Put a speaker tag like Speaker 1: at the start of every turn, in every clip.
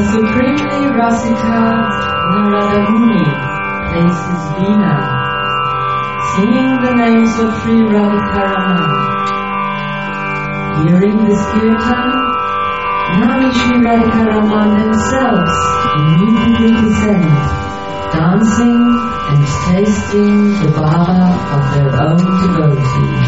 Speaker 1: supremely Rasika Narada Muni plays his veena, singing the names of Sri Radhikaraman. Hearing this kirtan, Nami Sri Radhikaraman themselves immediately descend, dancing and tasting the bhava of their own devotees.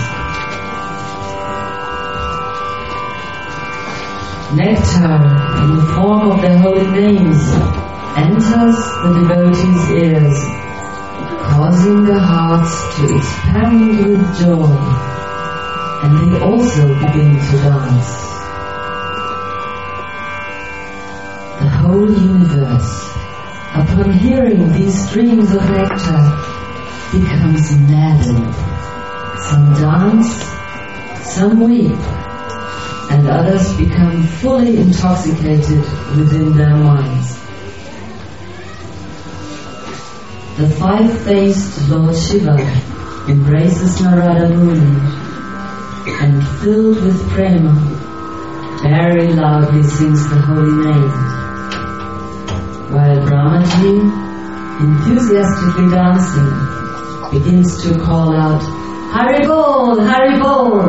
Speaker 1: Nectar in the form of their holy names enters the devotees' ears, causing their hearts to expand with joy, and they also begin to dance. The whole universe, upon hearing these streams of nectar, becomes maddened. Some dance, some weep, and others become fully intoxicated within their minds. The five-faced Lord Shiva embraces Narada Muni, and filled with prema, very loudly sings the holy name, while Brahmaji, enthusiastically dancing, begins to call out, Haribol, Haribol!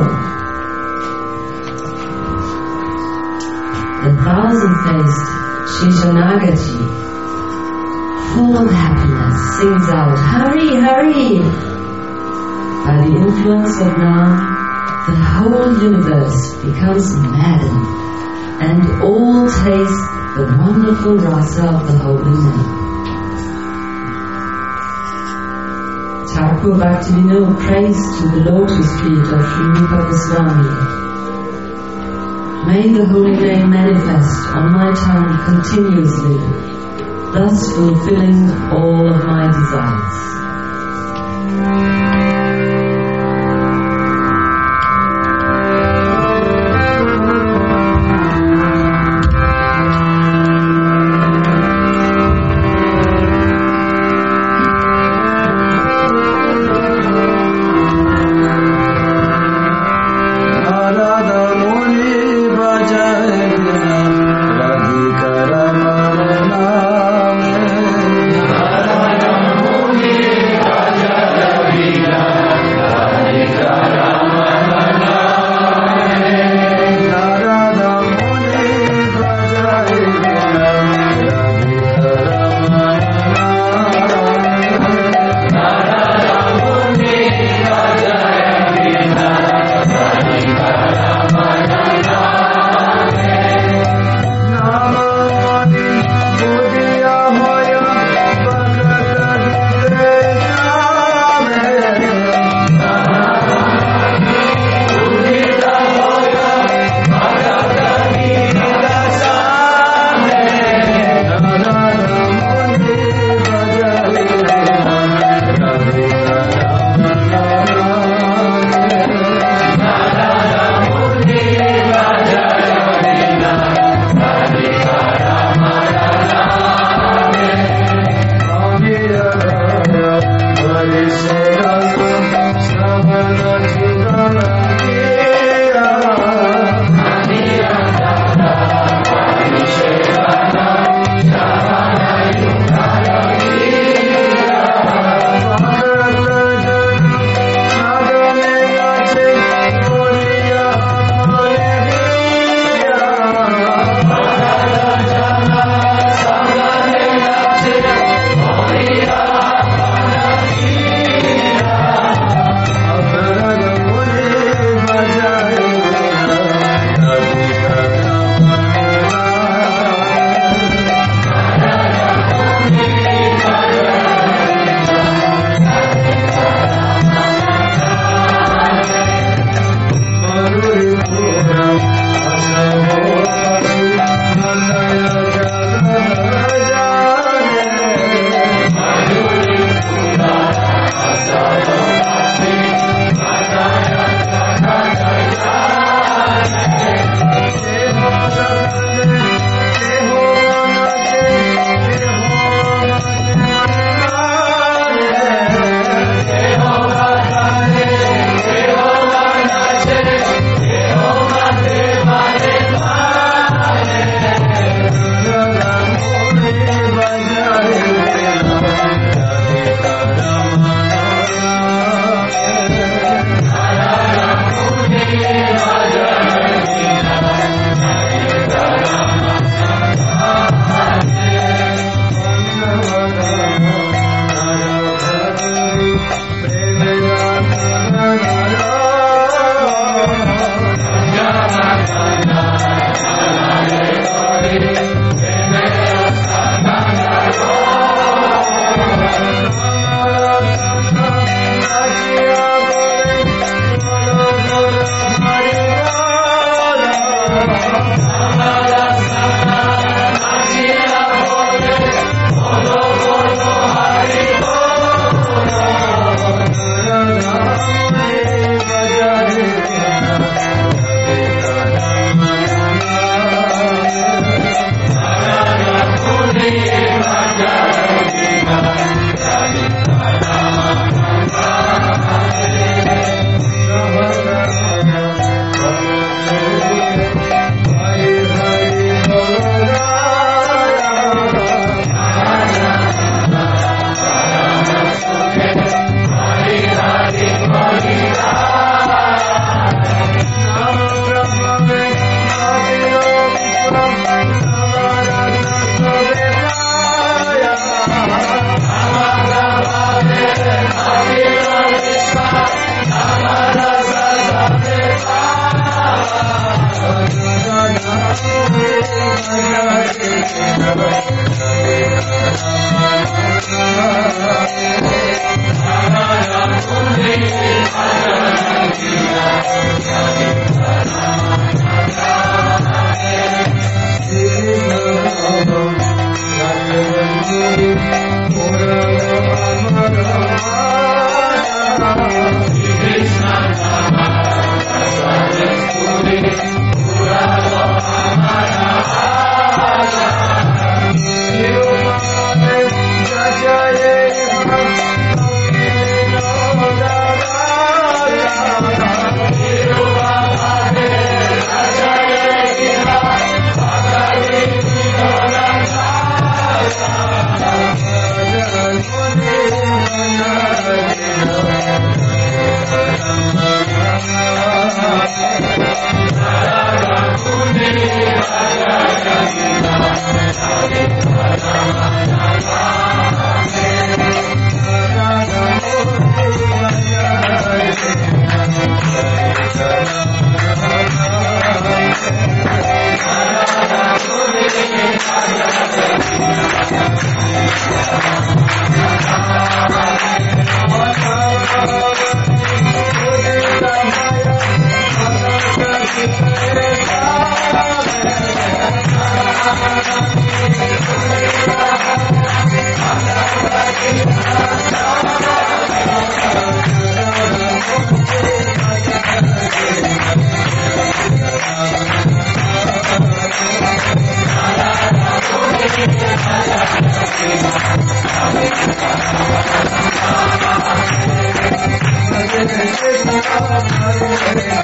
Speaker 1: The thousand-faced Shishanagaji, full of happiness, sings out, Hari, Hari! By the influence of Nam, the whole universe becomes maddened, and all taste the wonderful rasa of the holy name. Thakur Bhaktivinoda prays to the lotus feet of Sri Rupa Goswami. May the holy name manifest on my tongue continuously, thus fulfilling all of my desires.
Speaker 2: Radhika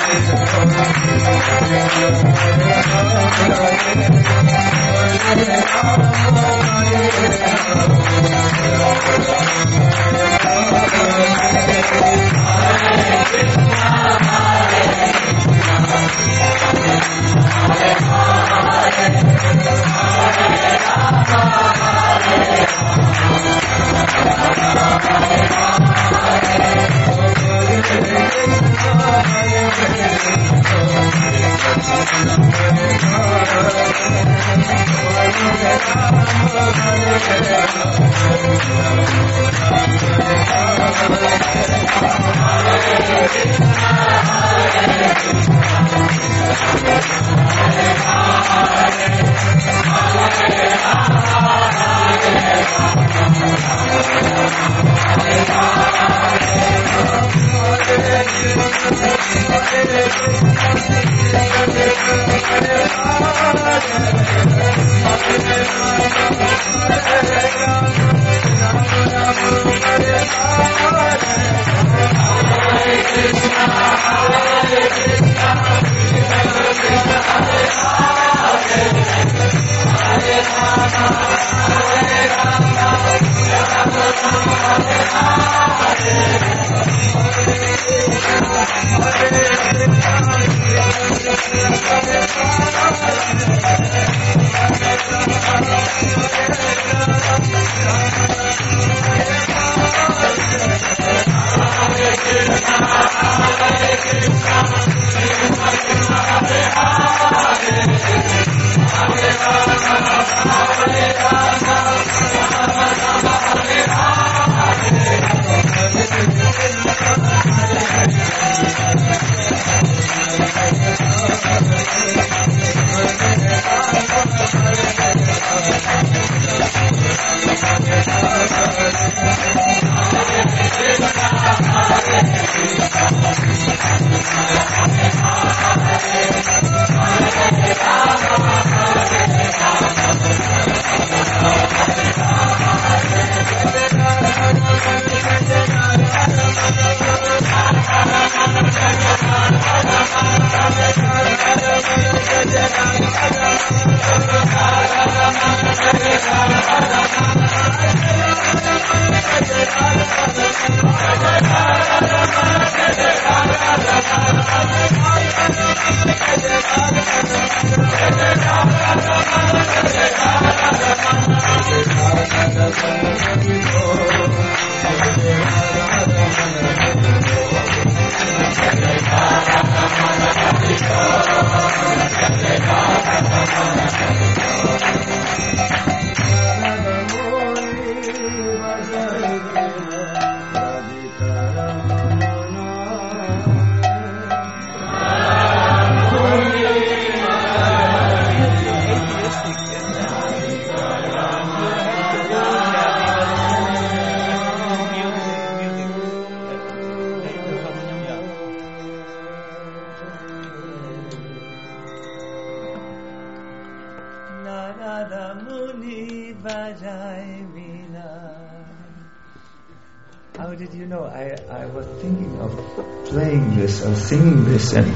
Speaker 2: How did you know? I was thinking of playing this or singing this, and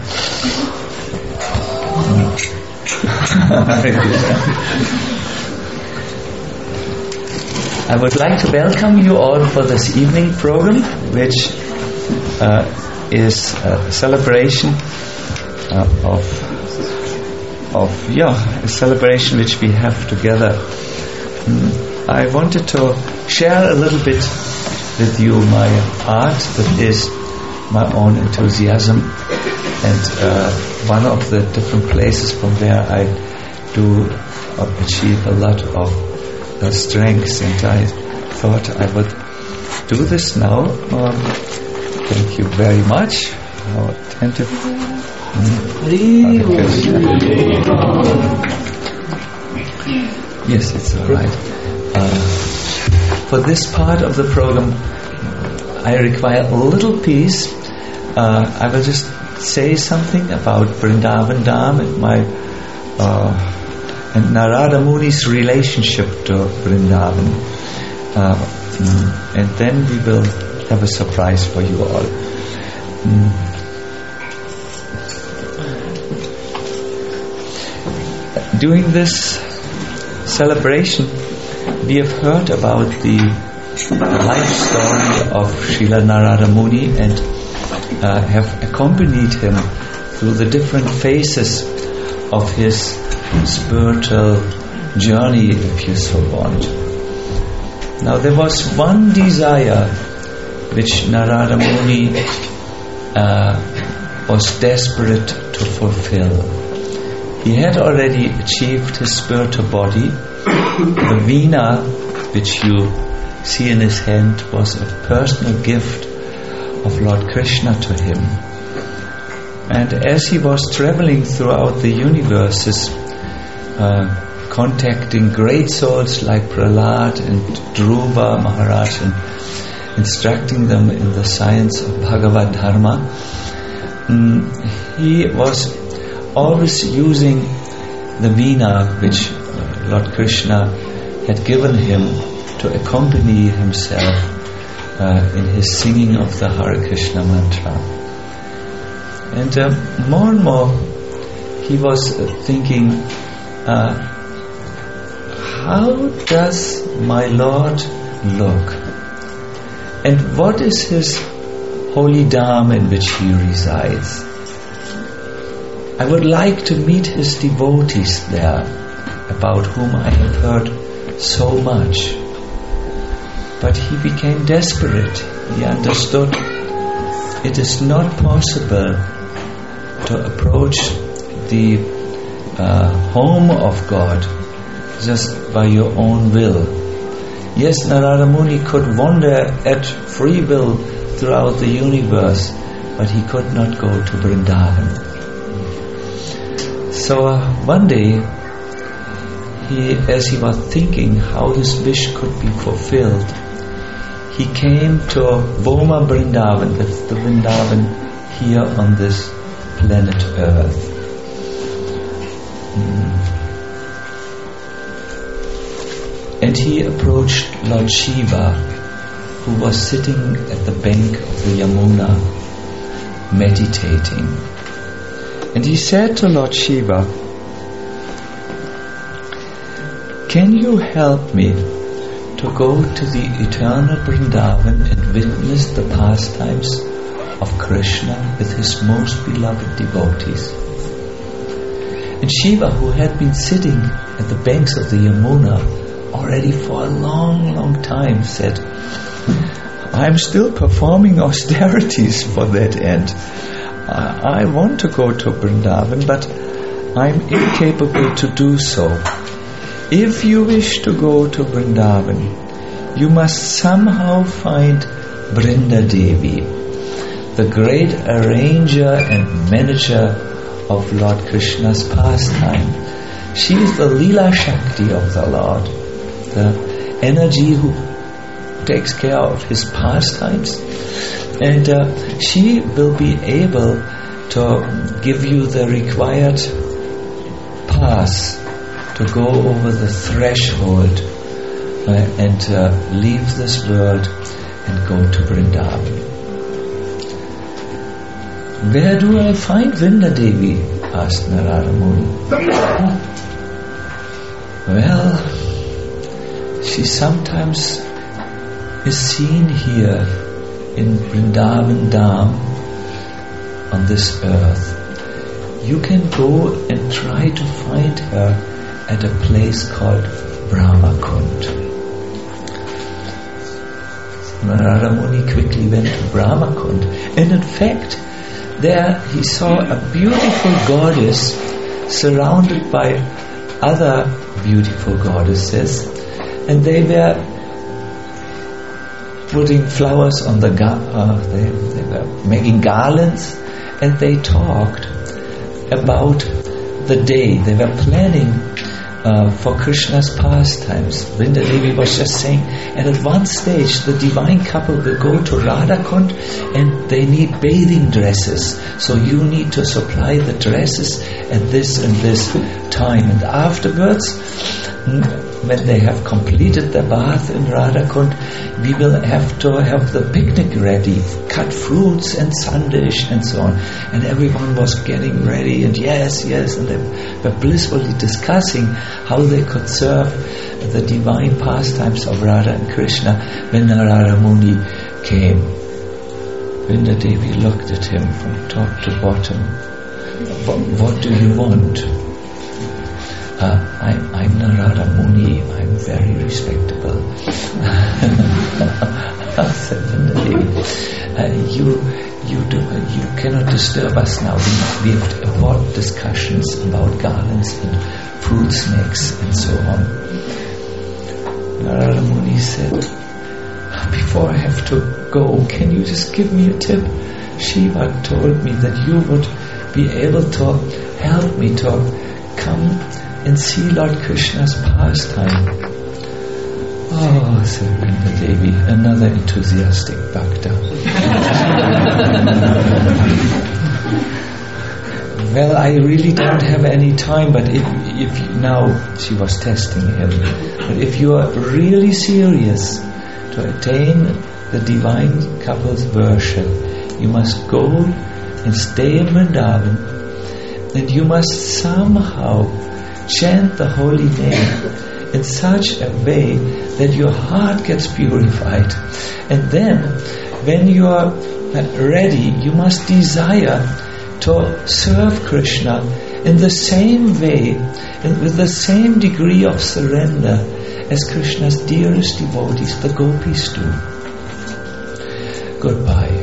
Speaker 2: I would like to welcome you all for this evening program, which is a celebration a celebration which we have together. I wanted to share a little bit with you my art, that is my own enthusiasm, and one of the different places from where I do achieve a lot of strength, and I thought I would do this now. Thank you very much. How attentive. Yes, it's all right. For this part of the program, I require a little piece. I will just say something about Vrindavan Dham and my and Narada Muni's relationship to Vrindavan, and then we will have a surprise for you all. During this celebration, we have heard about the life story of Srila Narada Muni and have accompanied him through the different phases of his spiritual journey, if you so want. Now there was one desire which Narada Muni was desperate to fulfill. He had already achieved his spiritual body. The veena which you see in his hand was a personal gift of Lord Krishna to him. And as he was traveling throughout the universes, contacting great souls like Prahlad and Dhruva Maharaj and instructing them in the science of Bhagavad Dharma, he was always using the veena which Lord Krishna had given him to accompany himself in his singing of the Hare Krishna mantra. And more and more he was thinking, how does my Lord look? And what is his holy dham in which he resides? I would like to meet his devotees there, about whom I have heard so much. But he became desperate. He understood it is not possible to approach the home of God just by your own will. Yes, Narada Muni could wander at free will throughout the universe, but he could not go to Vrindavan. So one day, as he was thinking how his wish could be fulfilled, he came to Voma Vrindavan, that's the Vrindavan here on this planet Earth. And he approached Lord Shiva, who was sitting at the bank of the Yamuna, meditating. And he said to Lord Shiva, "Can you help me to go to the eternal Vrindavan and witness the pastimes of Krishna with his most beloved devotees?" And Shiva, who had been sitting at the banks of the Yamuna already for a long, long time, said, "I'm still performing austerities for that end. I want to go to Vrindavan, but I'm incapable to do so. If you wish to go to Vrindavan, you must somehow find Vrinda Devi, the great arranger and manager of Lord Krishna's pastime. She is the Leela Shakti of the Lord, the energy who takes care of his pastimes, and she will be able to give you the required pass to go over the threshold and leave this world and go to Vrindavan." "Where do I find Vrinda Devi?" asked Narada Muni. "Well, she sometimes is seen here in Vrindavan Dham on this earth. You can go and try to find her at a place called Brahmakund." Narada Muni quickly went to Brahmakund, and in fact there he saw a beautiful goddess surrounded by other beautiful goddesses, and they were putting flowers on the they were making garlands, and they talked about the day. They were planning for Krishna's pastimes. Vrinda Devi was just saying, and at one stage the divine couple will go to Radhakund and they need bathing dresses, so you need to supply the dresses at this and this time, and afterwards when they have completed their bath in Radhakund, we will have to have the picnic ready, cut fruits and sundaes and so on. And everyone was getting ready, and yes, and they were blissfully discussing how they could serve the divine pastimes of Radha and Krishna when Narada Muni came. Vrinda Devi looked at him from top to bottom. What do you want? I'm Narada Muni. I'm very respectable. Said Vrinda Devi, you cannot disturb us now. We have to avoid discussions about garlands and fruit snakes and so on. Narada Muni said, before I have to go, can you just give me a tip? Shiva told me that you would be able to help me to come and see Lord Krishna's pastime. Oh, said Vrinda Devi, another enthusiastic bhakta. Well, I really don't have any time, but if now, she was testing him, but if you are really serious to attain the divine couple's worship, you must go and stay in Vrindavan, and you must somehow chant the holy name in such a way that your heart gets purified. And then, when you are ready, you must desire to serve Krishna in the same way and with the same degree of surrender as Krishna's dearest devotees, the gopis, do. Goodbye.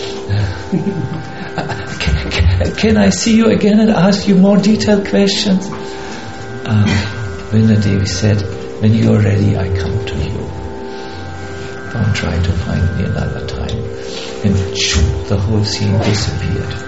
Speaker 2: Can I see you again and ask you more detailed questions? Vrinda Devi said, when you are ready, I come to you. Don't try to find me another time. And shoot, the whole scene disappeared.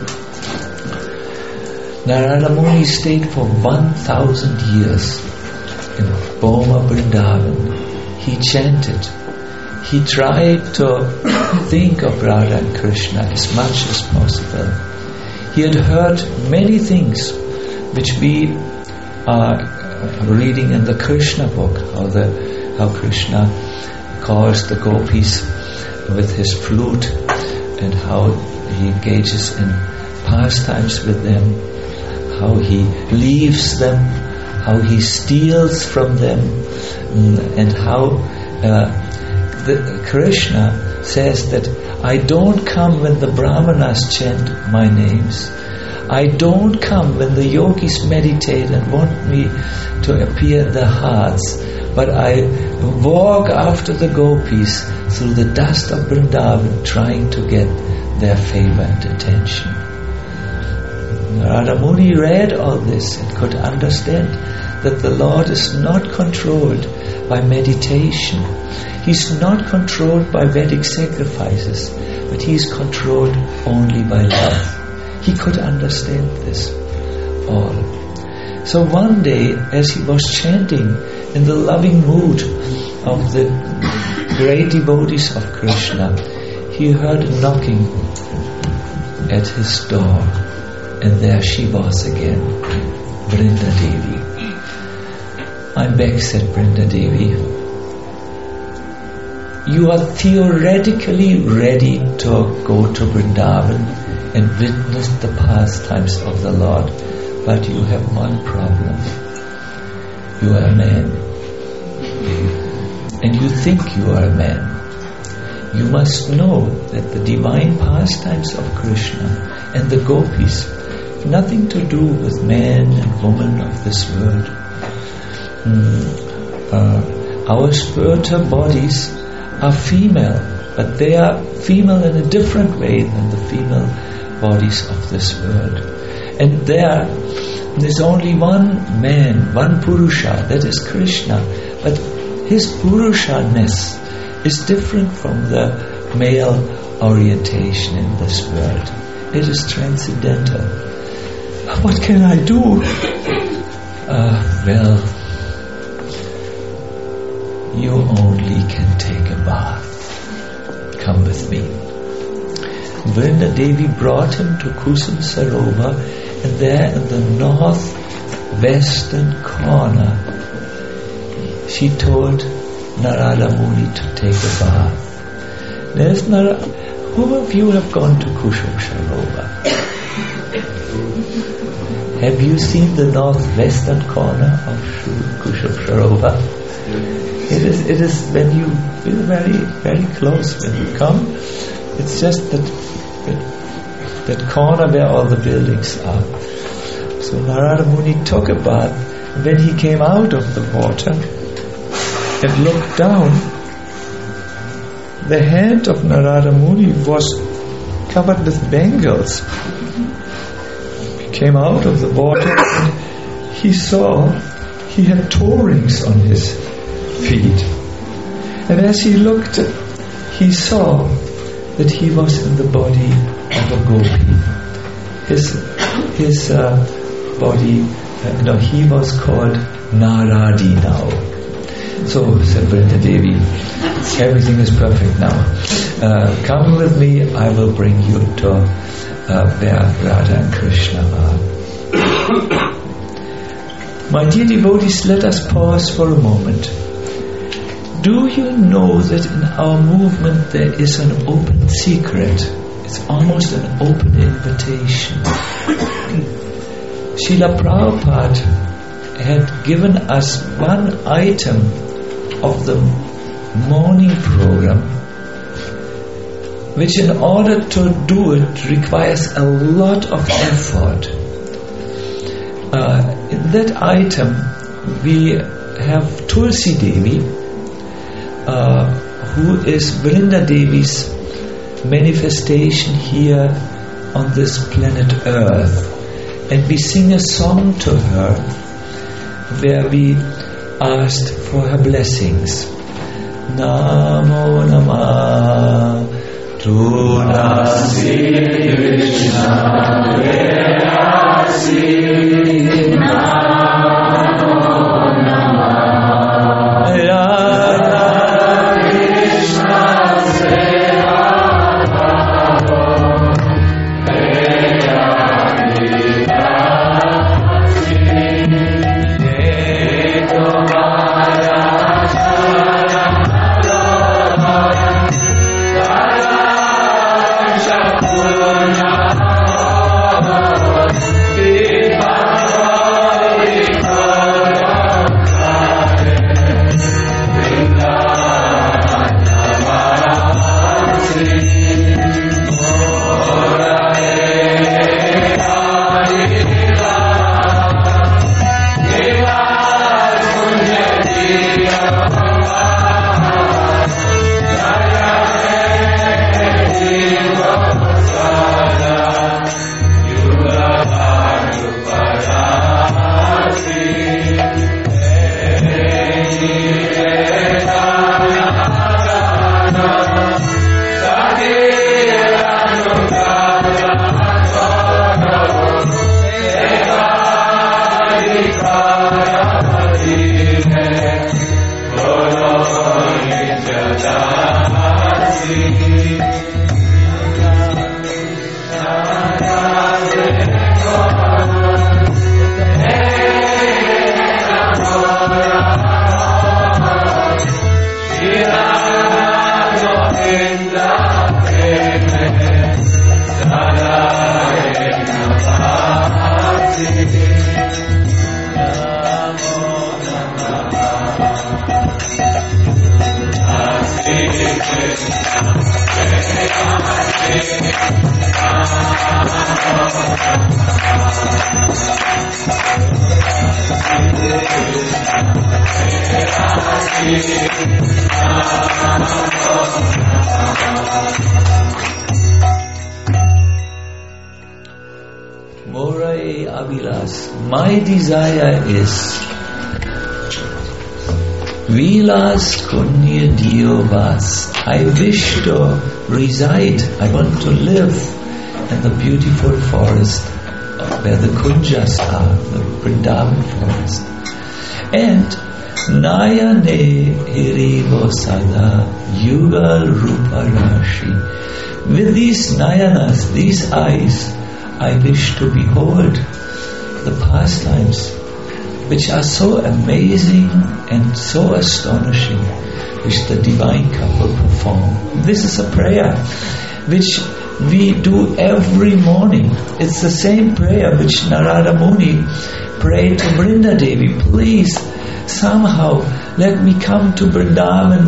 Speaker 2: Narada Muni stayed for 1,000 years in Boma Vrindavan. He chanted. He tried to think of Radha and Krishna as much as possible. He had heard many things which we are reading in the Krishna book, how Krishna calls the gopis with his flute and how he engages in pastimes with them, how he leaves them, how he steals from them, and how Krishna says that I don't come when the Brahmanas chant my names. I don't come when the yogis meditate and want me to appear in their hearts, but I walk after the gopis through the dust of Vrindavan trying to get their favor and attention. Narada Muni read all this and could understand that the Lord is not controlled by meditation. He's not controlled by Vedic sacrifices, but he's controlled only by love. He could understand this all. So one day, as he was chanting in the loving mood of the great devotees of Krishna, he heard a knocking at his door, and there she was again, Vrinda Devi. I'm back, said Vrinda Devi. You are theoretically ready to go to Vrindavan and witness the pastimes of the Lord, but you have one problem. You are a man. And you think you are a man. You must know that the divine pastimes of Krishna and the gopis have nothing to do with man and woman of this world. Our spiritual bodies are female, but they are female in a different way than the female bodies of this world. And there is only one man, one Purusha, that is Krishna, but his Purusha-ness is different from the male orientation in this world. It is transcendental. What can I do? Well, you only can take a bath. Come with me. Vrinda Devi brought him to Kusum Sarovar, and there in the northwestern corner she told Narada Muni to take a bath. Who of you have gone to Kushum Sarovar? Have you seen the northwestern corner of Kushum Sarovar? It is when you feel very, very close when you come. It's just that corner where all the buildings are. So Narada Muni took a bath, and when he came out of the water and looked down, the head of Narada Muni was covered with bangles. He came out of the water and he saw he had toe rings on his feet. And as he looked, he saw that he was in the body of a gopi. His body, he was called Naradi now. So, said Vrinda Devi, everything is perfect now. Come with me, I will bring you to where Radha and Krishna are. My dear devotees, let us pause for a moment. Do you know that in our movement there is an open secret? It's almost an open invitation. Srila Prabhupada had given us one item of the morning program, which in order to do it requires a lot of effort. In that item we have Tulsi Devi, who is Vrinda Devi's manifestation here on this planet Earth, and we sing a song to her where we asked for her blessings. Namo Namah Tulasi Krishna Devasi Namo Namah Radha Krishna Seva Morai Abilas, my desire is Vilas Kunya Diovas. I wish to reside, I want to live in the beautiful forest where the Kunjas are, the Vrindavan forest. And Nayane Hirivo Sada Yugal Rupa Rashi. With these Nayanas, these eyes, I wish to behold the pastimes which are so amazing and so astonishing, which the divine couple perform. This is a prayer which we do every morning. It's the same prayer which Narada Muni prayed to Brinda Devi. Please, somehow, let me come to Vrindavan,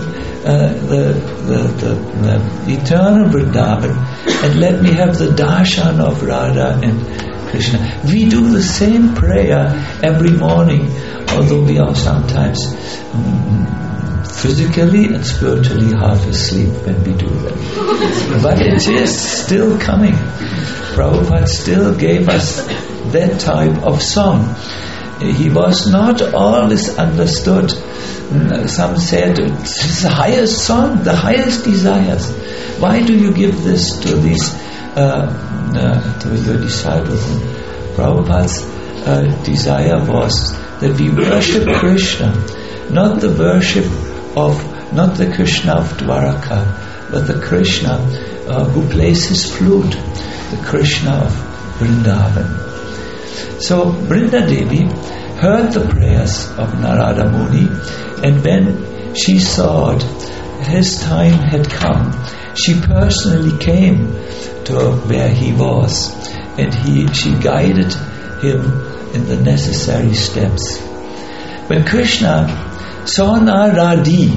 Speaker 2: the eternal Vrindavan, and let me have the darshan of Radha and Krishna. We do the same prayer every morning, although we are sometimes physically and spiritually half asleep when we do that. But it is still coming. Prabhupada still gave us that type of song. He was not always understood. Some said, this is the highest song, the highest desires. Why do you give this to these to your disciples? And Prabhupada's desire was that we worship Krishna, not the Krishna of Dwaraka, but the Krishna who plays his flute, the Krishna of Vrindavan. So Brinda Devi heard the prayers of Narada Muni, and when she thought his time had come, she personally came to where he was, and she guided him in the necessary steps. When Krishna saw Naradi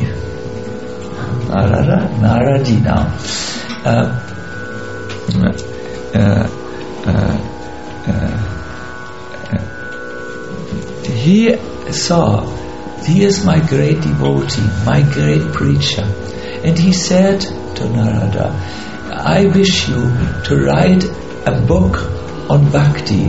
Speaker 2: now, he saw, he is my great devotee, my great preacher. And he said to Narada, I wish you to write a book on bhakti.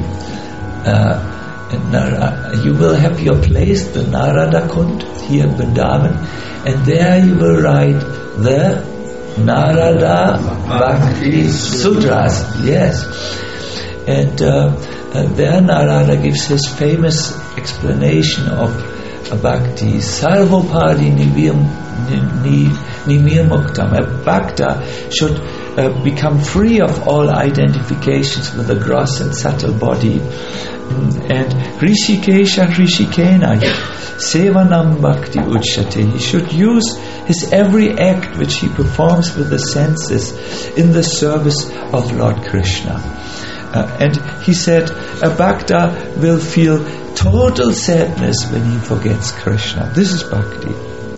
Speaker 2: You will have your place, the Narada Kund, here in Vrindavan, and there you will write the Narada Bhakti Sutras. Yes. And there Narada gives his famous explanation of bhakti. Sarvopadi nimir-muktam. A bhakta should become free of all identifications with the gross and subtle body. And Rishikesha Rishikena Sevanam Bhakti Uchate. He should use his every act which he performs with the senses in the service of Lord Krishna. And he said, a bhakta will feel total sadness when he forgets Krishna. This is bhakti.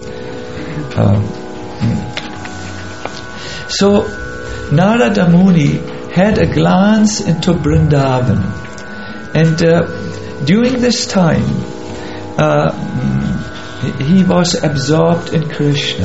Speaker 2: So Narada Muni had a glance into Vrindavan, and during this time he was absorbed in Krishna.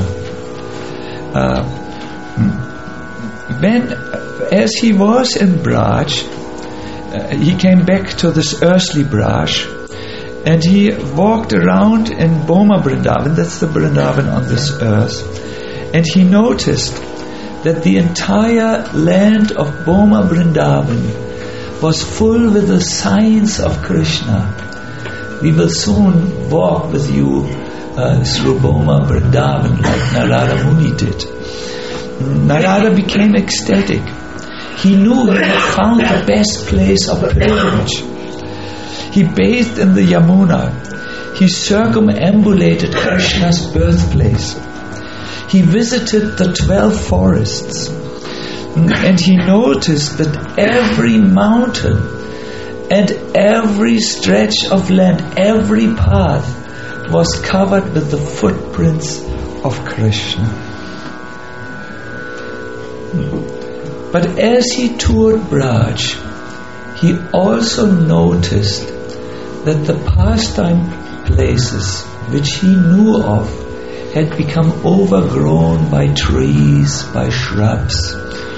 Speaker 2: As he was in Braj, he came back to this earthly Braj, and he walked around in Boma Vrindavan, that's the Vrindavan on this earth, and he noticed that the entire land of Boma Vrindavan was full with the signs of Krishna. We will soon walk with you through Boma Vrindavan like Narada Muni did. Narada became ecstatic. He knew he had found the best place of pilgrimage. He bathed in the Yamuna. He circumambulated Krishna's birthplace. He visited the 12 forests. And he noticed that every mountain and every stretch of land, every path was covered with the footprints of Krishna. But as he toured Braj, he also noticed that the pastime places which he knew of had become overgrown by trees, by shrubs.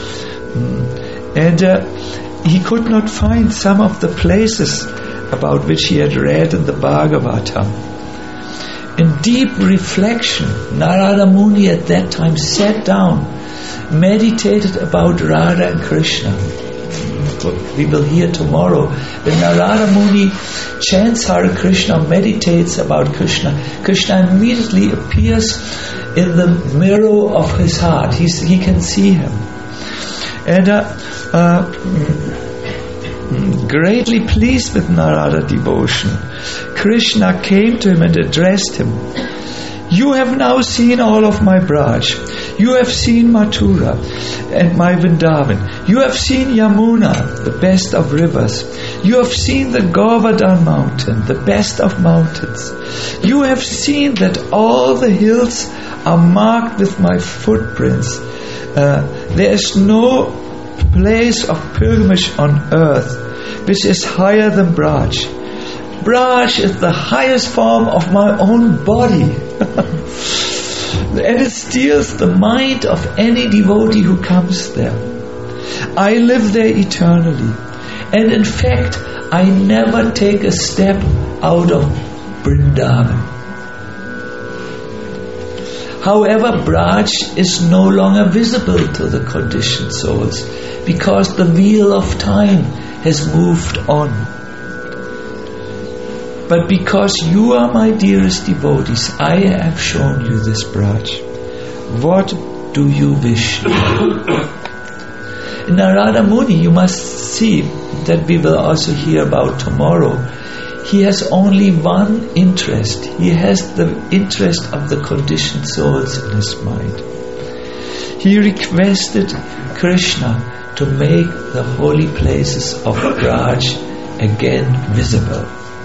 Speaker 2: And he could not find some of the places about which he had read in the Bhagavatam. In deep reflection, Narada Muni at that time sat down, meditated about Radha and Krishna. What we will hear tomorrow. When Narada Muni chants Hare Krishna, meditates about Krishna, Krishna immediately appears in the mirror of his heart. He can see him. And Greatly pleased with Narada devotion, Krishna came to him and addressed him. You have now seen all of my Braj. You have seen Mathura and my Vrindavan. You have seen Yamuna, the best of rivers. You have seen the Govardhan mountain, the best of mountains. You have seen that all the hills are marked with my footprints. There is no place of pilgrimage on earth which is higher than Braj. Braj is the highest form of my own body. And it steals the mind of any devotee who comes there. I live there eternally. And in fact, I never take a step out of Vrindavan. However, Braj is no longer visible to the conditioned souls because the wheel of time has moved on. But because you are my dearest devotees, I have shown you this Braj. What do you wish? In Narada Muni, you must see that we will also hear about tomorrow. He has only one interest. He has the interest of the conditioned souls in his mind. He requested Krishna to make the holy places of Braj again visible.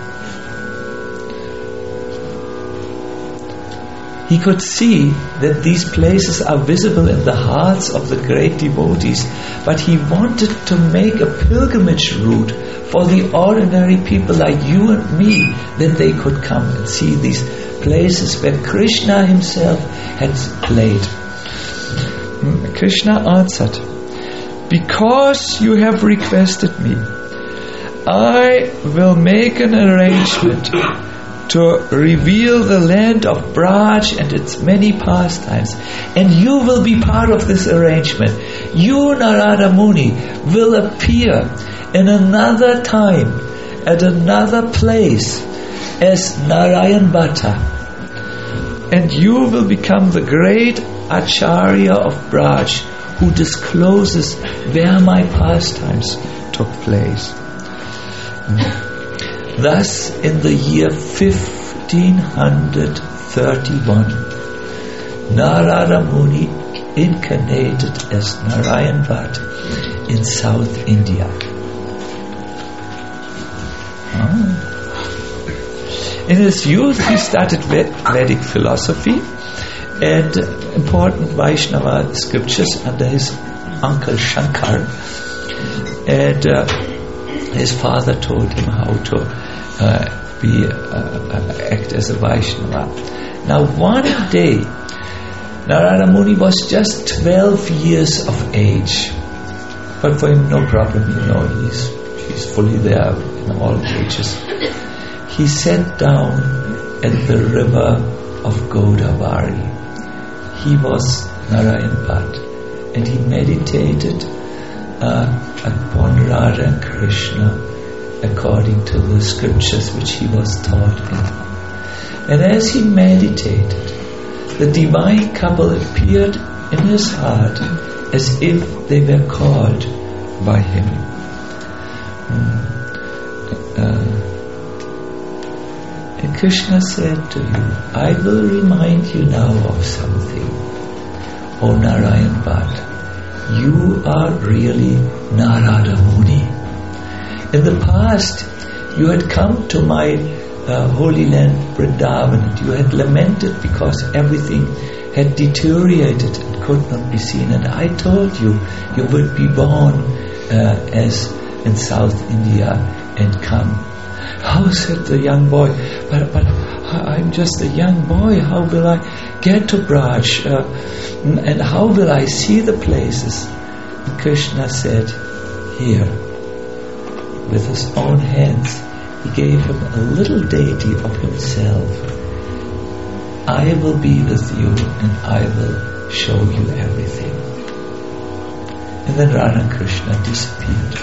Speaker 2: He could see that these places are visible in the hearts of the great devotees, but he wanted to make a pilgrimage route for the ordinary people like you and me, that they could come and see these places where Krishna himself had played. Krishna answered, because you have requested me, I will make an arrangement to reveal the land of Braj and its many pastimes, and you will be part of this arrangement. You, Narada Muni, will appear in another time, at another place, as Narayan Bhatta, and you will become the great Acharya of Braj, who discloses where my pastimes took place. Thus, in the year 1531, Narada Muni incarnated as Narayan Bhatta in South India. In his youth, he studied Vedic philosophy and important Vaishnava scriptures under his uncle Shankar. And his father told him how to act as a Vaishnava. Now one day, Narada Muni was just 12 years of age. But for him, no problem, he's fully there in all ages. He sat down at the river of Godavari. He was Narayan Bhatta, and he meditated upon Radha and Krishna according to the scriptures which he was taught in. And as he meditated, the divine couple appeared in his heart as if they were called by him. And Krishna said to you, I will remind you now of something. O Narayan Bhatta, you are really Narada Muni. In the past, you had come to my holy land Vrindavan, and you had lamented because everything had deteriorated and could not be seen. And I told you, you would be born as in South India and come. How, said the young boy, but I'm just a young boy, how will I get to Braj? And how will I see the places? And Krishna said, here, with his own hands, he gave him a little deity of himself. I will be with you and I will show you everything. And then Radha and Krishna disappeared.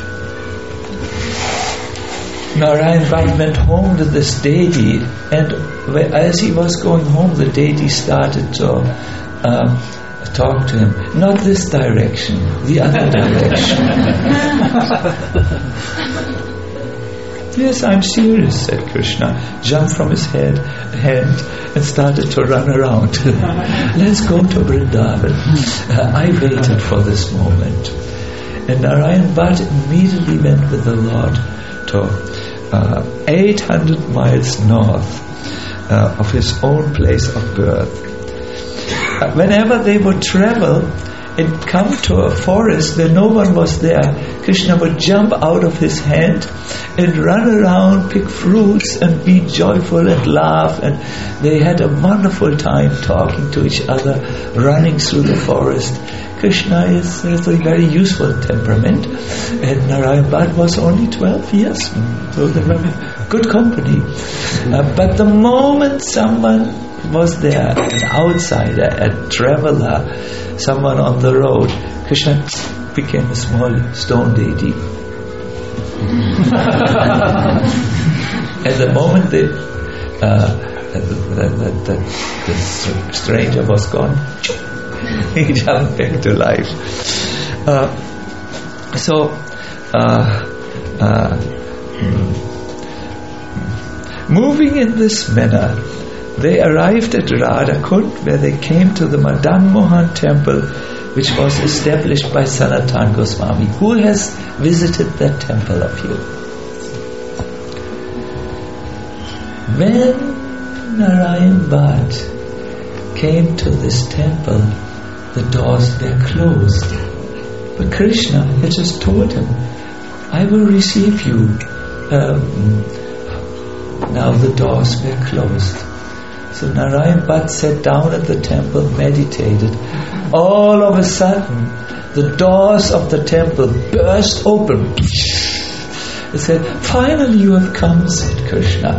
Speaker 2: Narayan Bhatta went home to this deity, and as he was going home, the deity started to talk to him. Not this direction, the other direction. Yes, I'm serious, said Krishna, jumped from his hand and started to run around. Let's go to Vrindavan. I waited for this moment. And Narayan Bhatt immediately went with the Lord to 800 miles north of his own place of birth. Whenever they would travel and come to a forest where no one was there, Krishna would jump out of his hand and run around, pick fruits and be joyful and laugh, and they had a wonderful time talking to each other, running through the forest. Krishna has a very useful temperament, and Narayan Bhatt was only 12 years, so they were good company. But the moment someone was there, an outsider, a traveler, someone on the road, Krishna became a small stone deity. At the moment the stranger was gone, he jumped back to life. Moving in this manner, they arrived at Radhakund, where they came to the Madan Mohan temple, which was established by Sanatana Goswami. Who has visited that temple of you? When Narayan Bhatt came to this temple, the doors were closed. But Krishna had just told him, I will receive you. Now the doors were closed. So Narayan Bhatt sat down at the temple, meditated. All of a sudden, the doors of the temple burst open. He said, finally you have come, said Krishna.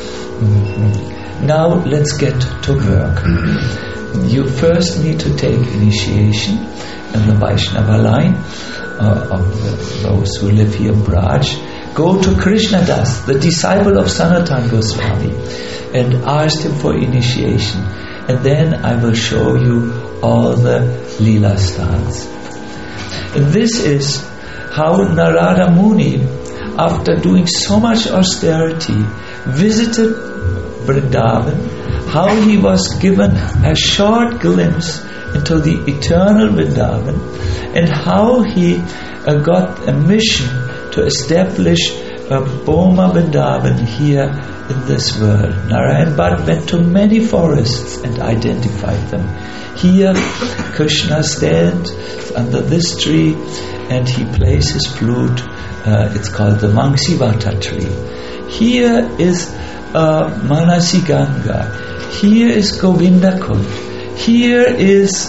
Speaker 2: Now let's get to work. You first need to take initiation in the Vaishnava line of those who live here in Braj. Go to Krishnadas, the disciple of Sanatana Goswami, and ask him for initiation. And then I will show you all the Leela stans. And this is how Narada Muni, after doing so much austerity, visited Vrindavan, how he was given a short glimpse into the eternal Vrindavan, and how he got a mission to establish a Boma Vrindavan here in this world. Narayan Bhatt went to many forests and identified them. Here Krishna stands under this tree and he plays his flute. It's called the Mangsivata tree. Here is Manasi Ganga. Here is Govinda Kund. Here is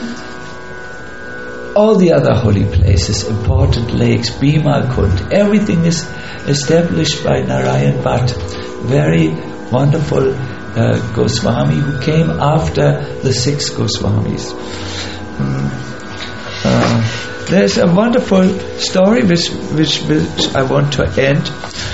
Speaker 2: all the other holy places, important lakes, Bhima Kund. Everything is established by Narayan Bhatt. Very wonderful Goswami who came after the 6 Goswamis. There's a wonderful story which I want to end.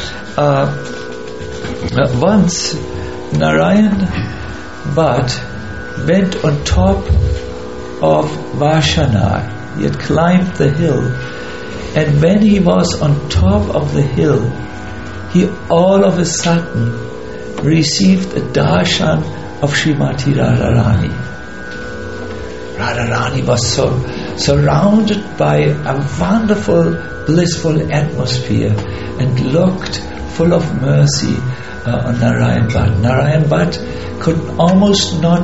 Speaker 2: Once Narayan Bhatt went on top of Vashana. He had climbed the hill, and when he was on top of the hill, he all of a sudden received a darshan of Srimati Radharani. Radharani was so surrounded by a wonderful, blissful atmosphere and looked full of mercy on Narayan Bhatt. Narayan Bhatt could almost not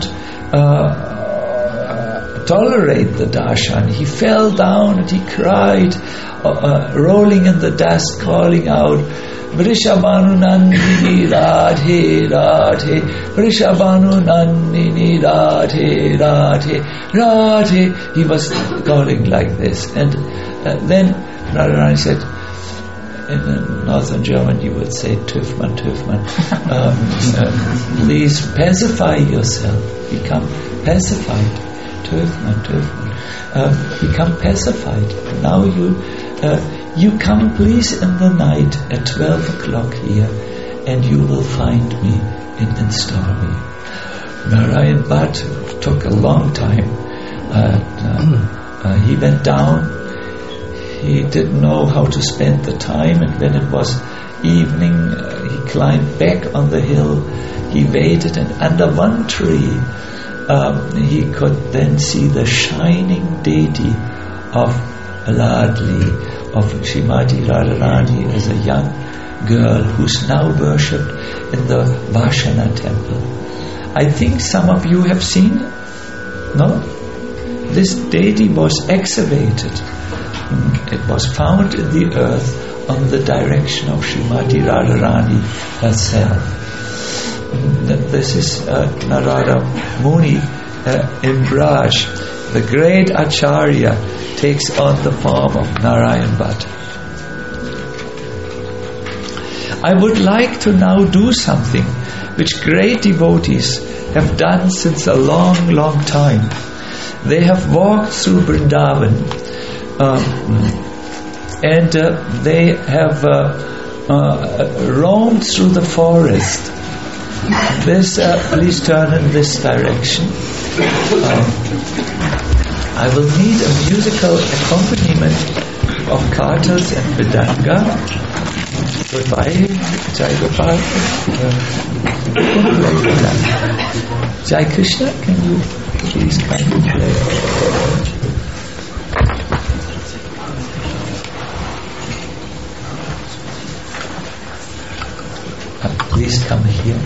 Speaker 2: tolerate the darshan. He fell down and he cried, rolling in the dust, calling out, Vrishabhanu Nandini Radhe Radhe, Vrishabhanu Nandini Radhe Radhe Radhe. He was calling like this. And then Radharani said, in northern German you would say, Tüffmann, Tüffmann, please pacify yourself, become pacified. Tüffmann, Tüffmann, become pacified. Now you come please in the night at 12 o'clock here, and you will find me and install me. Narayan Bhatt took a long time. He went down, he didn't know how to spend the time, and when it was evening, he climbed back on the hill. He waited, and under one tree he could then see the shining deity of Ladli, of Srimati Radharani, as a young girl who's now worshipped in the Vashana temple. I think some of you have seen it. No? This deity was excavated. It was found in the earth on the direction of Srimati Radharani herself. This is Narada Muni in Braj. The great Acharya takes on the form of Narayan Bhatta. I would like to now do something which great devotees have done since a long, long time. They have walked through Vrindavan and they have roamed through the forest. Please turn in this direction. I will need a musical accompaniment of kartals and vedanga. Goodbye, Jai Gopal. Jai Krishna, can you please come and play? Please come here.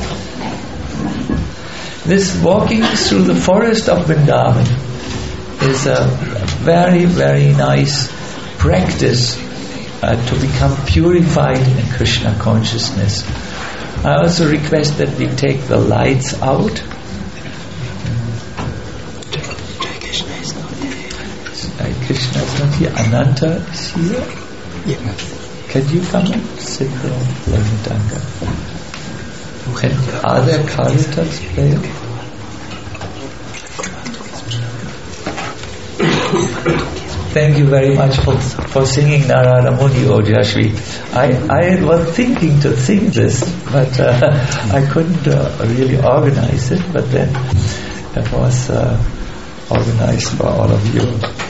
Speaker 2: This walking through the forest of Vrindavan is a very, very nice practice to become purified in Krishna consciousness. I also request that we take the lights out.
Speaker 3: Jai Krishna is not here.
Speaker 2: Jai Krishna is not here. Ananta is here.
Speaker 3: Yeah.
Speaker 2: Can you come and sit there and play Mridanga? Are there kartals playing? Thank you very much for singing Narada Muni, Ojashvi. I was thinking to sing this, but I couldn't really organize it, but then it was organized for all of you.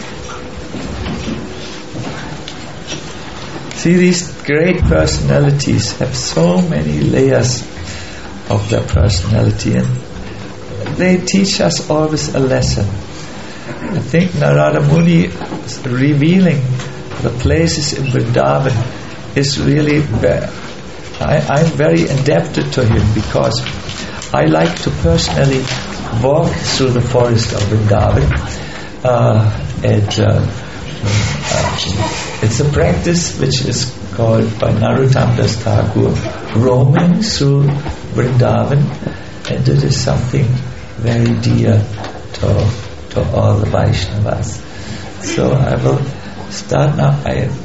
Speaker 2: See, these great personalities have so many layers of their personality, and they teach us always a lesson. I think Narada Muni revealing the places in Vrindavan is really I'm very indebted to him, because I like to personally walk through the forest of Vrindavan, and it's a practice which is called by Narottam Das Thakur roaming through Vrindavan, and it is something very dear to all the Vaishnavas. So I will start now.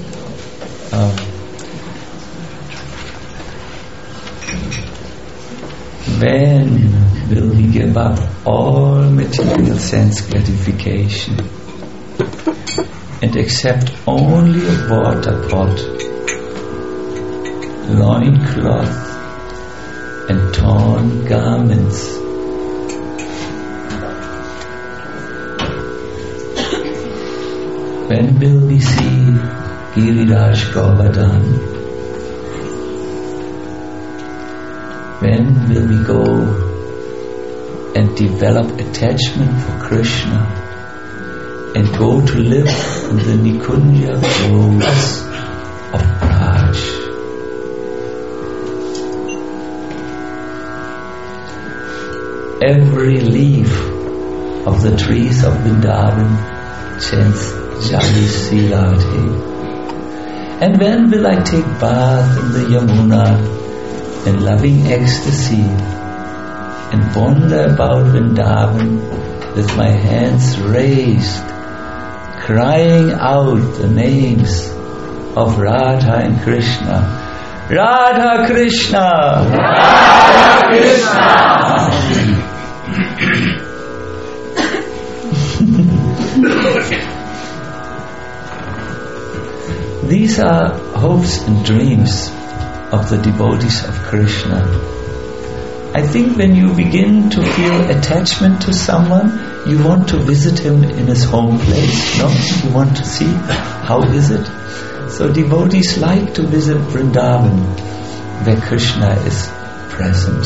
Speaker 2: When will we give up all material sense gratification and accept only a water pot, loincloth, and torn garments? When will we see Giriraj Govardhan? When will we go and develop attachment for Krishna and go to live in the Nikunja groves of Braj? Every leaf of the trees of Vrindavan chants Jali Siladhe. And when will I take bath in the Yamuna in loving ecstasy and wander about Vrindavan with my hands raised, crying out the names of Radha and Krishna? Radha Krishna! Radha Krishna! These are hopes and dreams of the devotees of Krishna. I think when you begin to feel attachment to someone, you want to visit him in his home place, no? You want to see how is it? So devotees like to visit Vrindavan, where Krishna is present.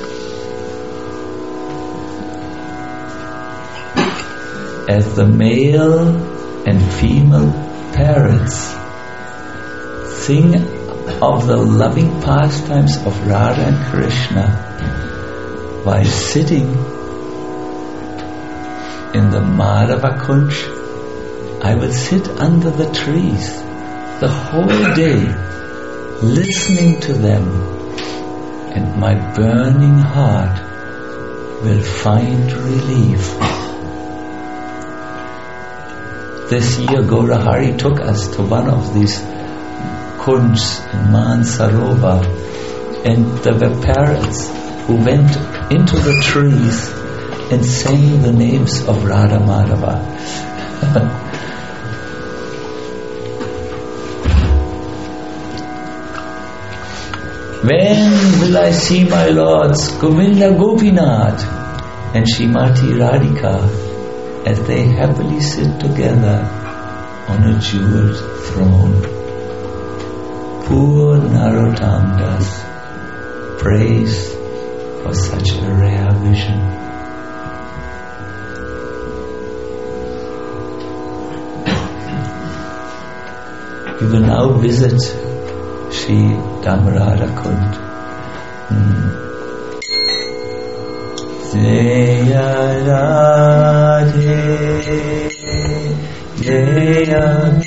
Speaker 2: As the male and female parrots sing of the loving pastimes of Radha and Krishna while sitting in the Madhava Kunj, I will sit under the trees the whole day listening to them, and my burning heart will find relief. This year Gaurahari took us to one of these kunjs in Mansarovar, and there were parrots who went into the trees and sang the names of Radha Madhava. When will I see my lords Govinda Gopinath and Srimati Radhika as they happily sit together on a jeweled throne? Poor Narottam Das prays for such a rare vision. We will now visit Shri Damodara Kund. Jaya Radhe, Jaya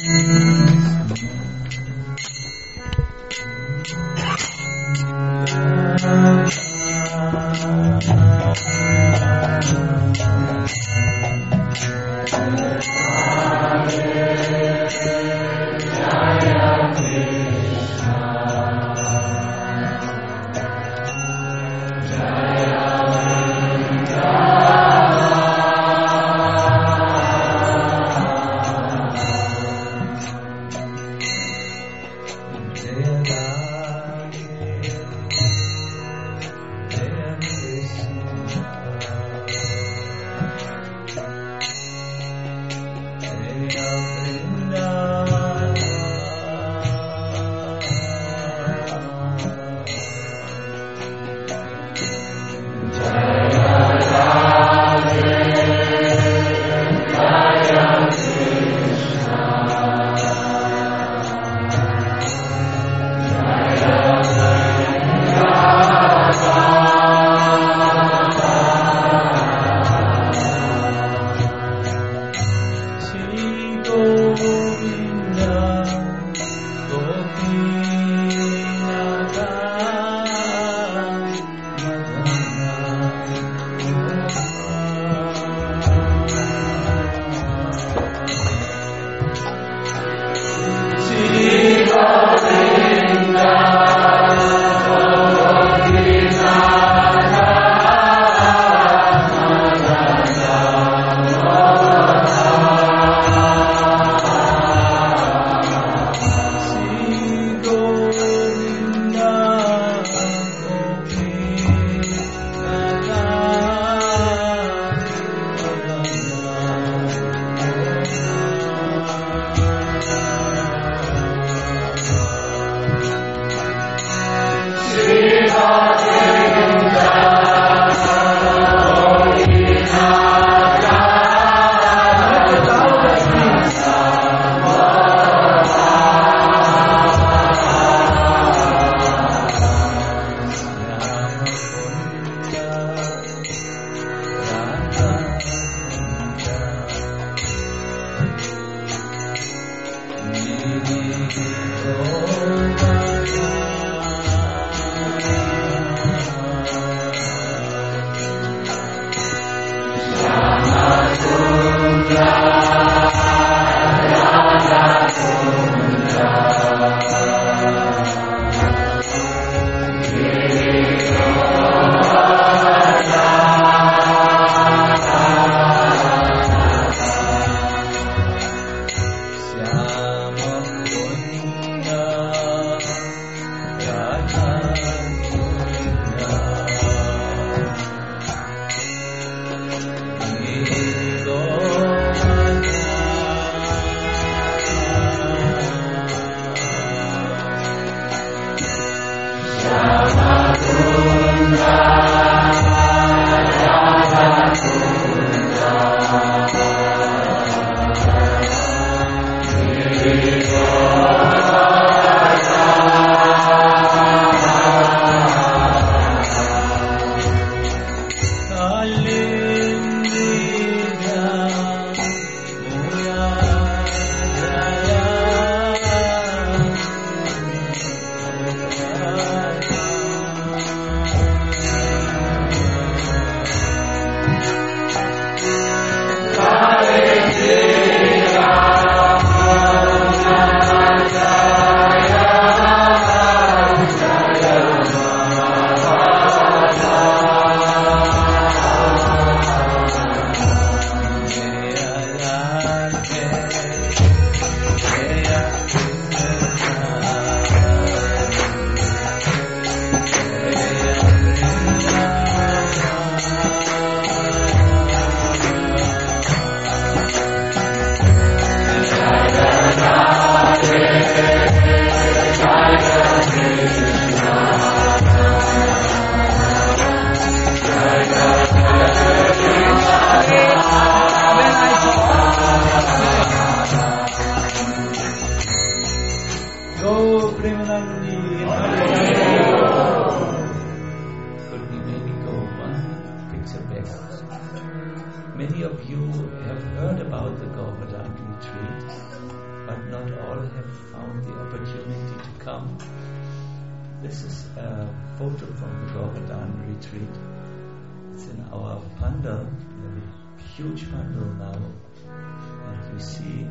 Speaker 2: Many of you have heard about the Govardhan retreat, but not all have found the opportunity to come. This is a photo from the Govardhan retreat. It's in our pandal, a huge pandal now. And you see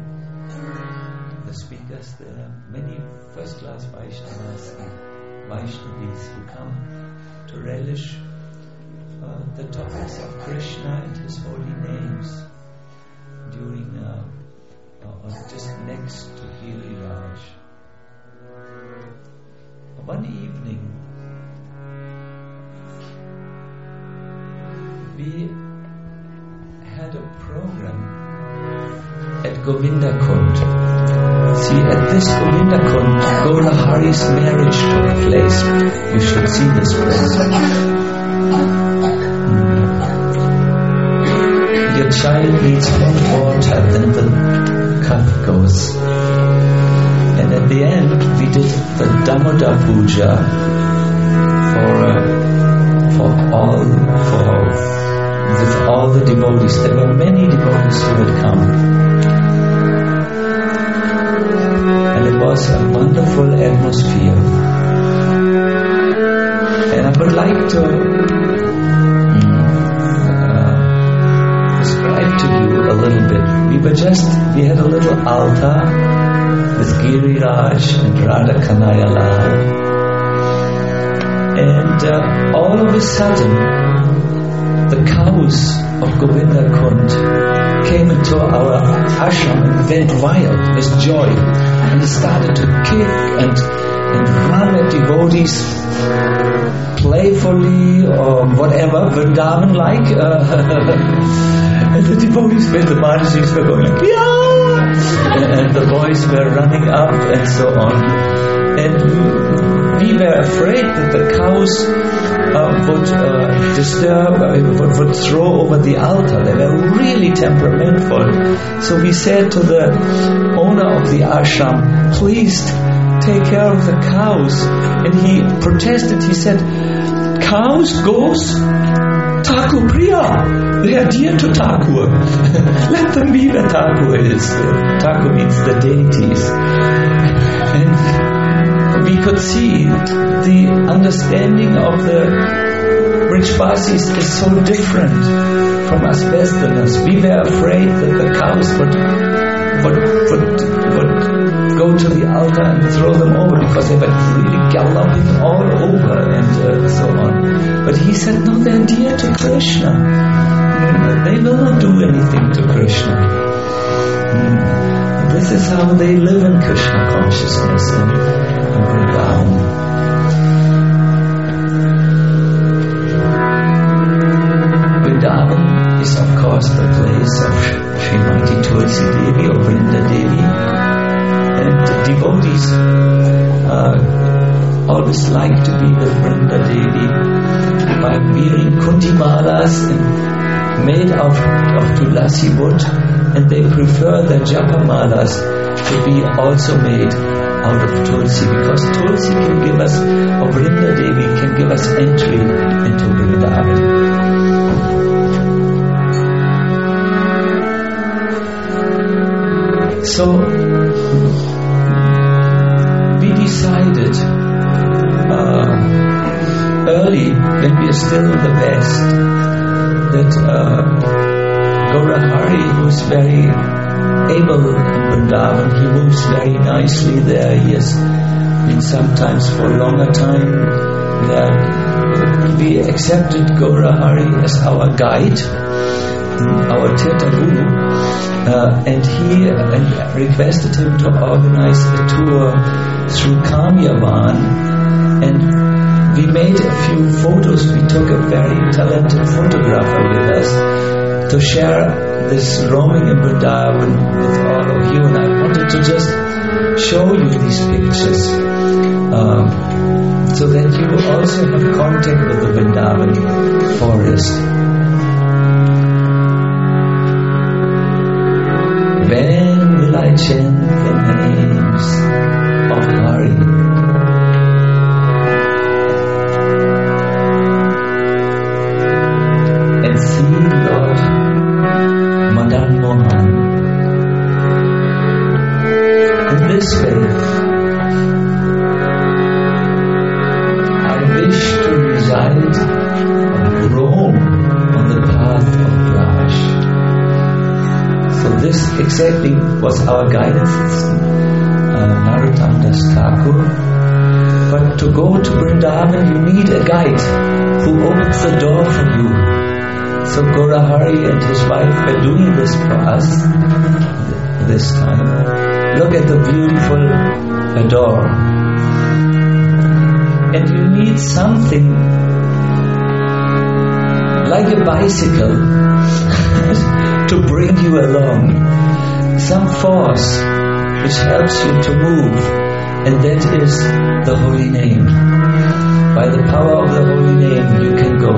Speaker 2: the speakers there, many first-class Vaishnavas and Vaishnavis who come to relish the topics of Krishna and His holy names during or just next to Giriraj. One evening we had a program at Govinda Kund. See, at this Govinda Kund, Gaura Hari's marriage took place. You should see this place. Your child needs hot water, then the cup goes. And at the end, we did the Damodar Puja with all the devotees. There were many devotees who had come. And it was a wonderful atmosphere. And I would like to describe to you a little bit. We had a little altar with Giriraj and Radha Kanayalal. And all of a sudden, the cows of Govinda Kund came into our ashram and went wild with joy. And they started to kick and run at devotees playfully or whatever, Vrindavan-like. And the devotees with the Maharajas were going like, yeah! And the boys were running up and so on. And we were afraid that the cows would disturb, would throw over the altar. They were really temperamental. So we said to the owner of the ashram, please take care of the cows. And he protested. He said, cows, goats, Thakur Priya, they are dear to Thakur. Let them be where Thakur is. Thakur means the deities. And we could see the understanding of the Vrishvasis is so different from us Westerners. We were afraid that the cows would go to the altar and throw them over because they were really galloping all over and so on. But he said, no, they're dear to Krishna. They will not do anything to Krishna. This is how they live in Krishna consciousness and Vrindavan. Vrindavan is of course the place of Srimati Tulsi Devi or Vrinda Devi. And the devotees always liked to be with Vrinda Devi by wearing kuntimalas made of tulasi wood, and they prefer the japamalas to be also made out of tulsi, because tulsi can give us, or Vrinda Devi can give us entry into Vrindavan. So we decided early, when we are still in the West, that Gaurahari, who's very able in Vrindavan, he moves very nicely there. He has been sometimes for a longer time there. We accepted Gaurahari as our guide, our Tirtha Guru, and he requested him to organize a tour through Kamyavan, and we made a few photos. We took a very talented photographer with us to share this roaming in Vrindavan with all of you, and I wanted to just show you these pictures so that you also have contact with the Vrindavan forest. When will I chant the names of Hari? And see Lord Madan Mohan. In this way, I wish to reside or roam on the path of Raj. So this exactly was our guidance, Narottam Das Thakur. But to go to Vrindavan, you need a guide who opens the door for you. So Gaurahari and his wife were doing this for us this time. Look at the beautiful door. And you need something like a bicycle to bring you along. Some force which helps you to move, and that is the holy name. By the power of the holy name you can go.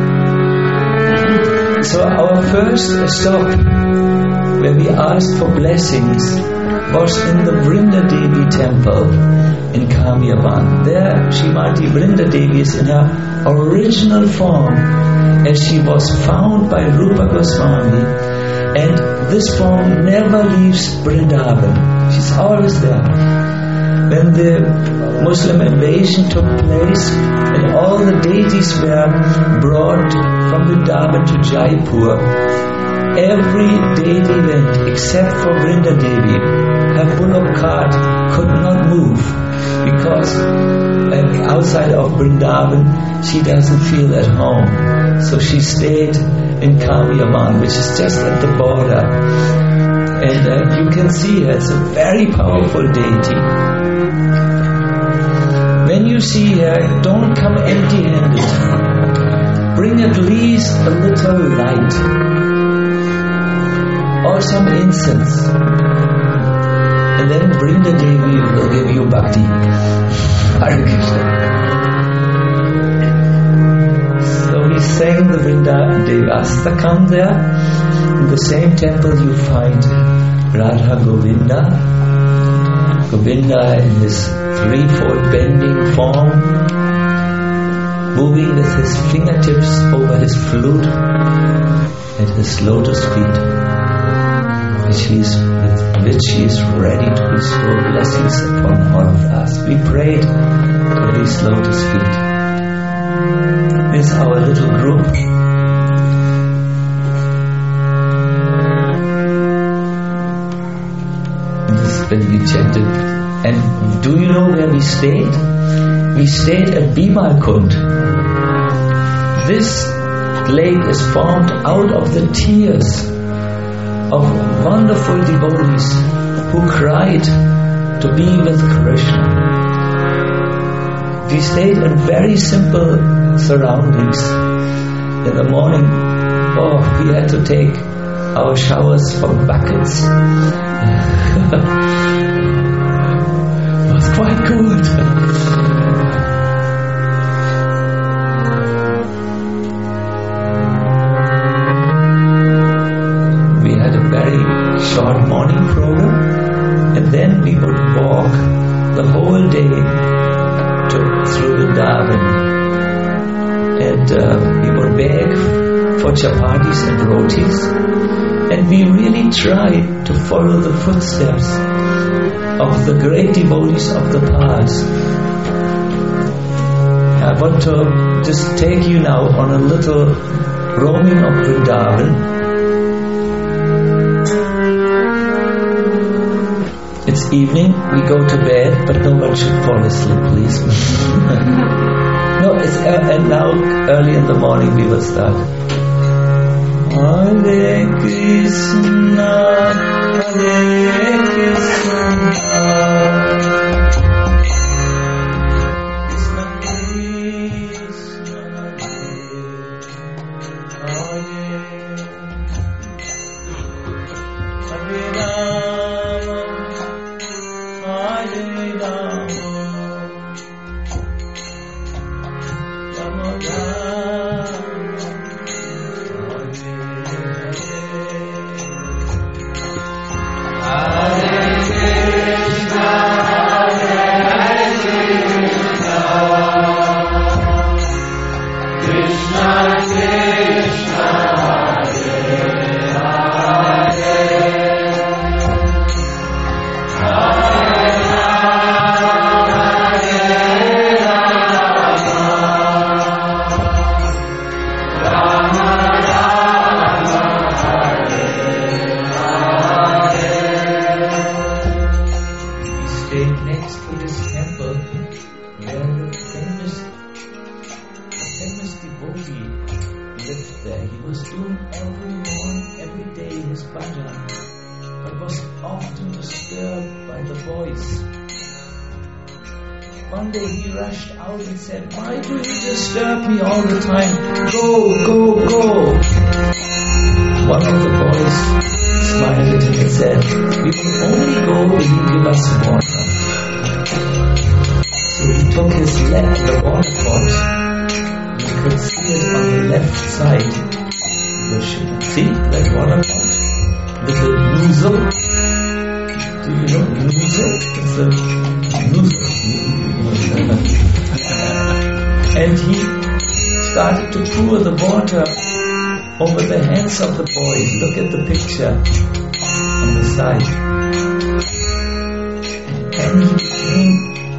Speaker 2: So our first stop, where we asked for blessings, was in the Vrinda Devi temple in Kamyavan. There Srimati Vrinda Devi is in her original form as she was found by Rupa Goswami, and this form never leaves Vrindavan. She's always there. When the Muslim invasion took place and all the deities were brought from Vrindavan to Jaipur, every deity went except for Vrinda Devi. Her bullock cart could not move because outside of Vrindavan she doesn't feel at home. So she stayed in Kamyavan, which is just at the border. And you can see her, it's a very powerful deity. When you see her, don't come empty-handed. Bring at least a little light or some incense, and then Vrinda Devi will give you bhakti. Hare Krishna. So we sang the Vrinda Devastakam there. In the same temple you find Radha Govinda. Govinda in his threefold bending form, moving with his fingertips over his flute at his lotus feet, with which he is ready to bestow blessings upon all of us. We prayed to these lotus feet. This is our little group. When we chanted. And do you know where we stayed? We stayed at Bimalkund. This lake is formed out of the tears of wonderful devotees who cried to be with Krishna. We stayed in very simple surroundings. In the morning, we had to take our showers from buckets. Was quite good. and we would beg for chapatis and rotis, and we really tried to follow the footsteps of the great devotees of the past. I want to just take you now on a little roaming of Vrindavan. It's evening, we go to bed, but no one should fall asleep, please. No, and now early in the morning we will start. Hare Krishna, Hare Krishna, Krishna Krishna, Hare Hare Rama, Hare Rama, Rama Rama, One day he rushed out and said, "Why do you disturb me all the time? Go, go, go." One of the boys smiled at him and said, "We will only go if you give us water." So he took his leg to the water pot. You could see it on the left side. See that water pot? Little nozzle. Do you know nozzle? It's a nozzle. And he started to pour the water over the hands of the boys. Look at the picture on the side. And he became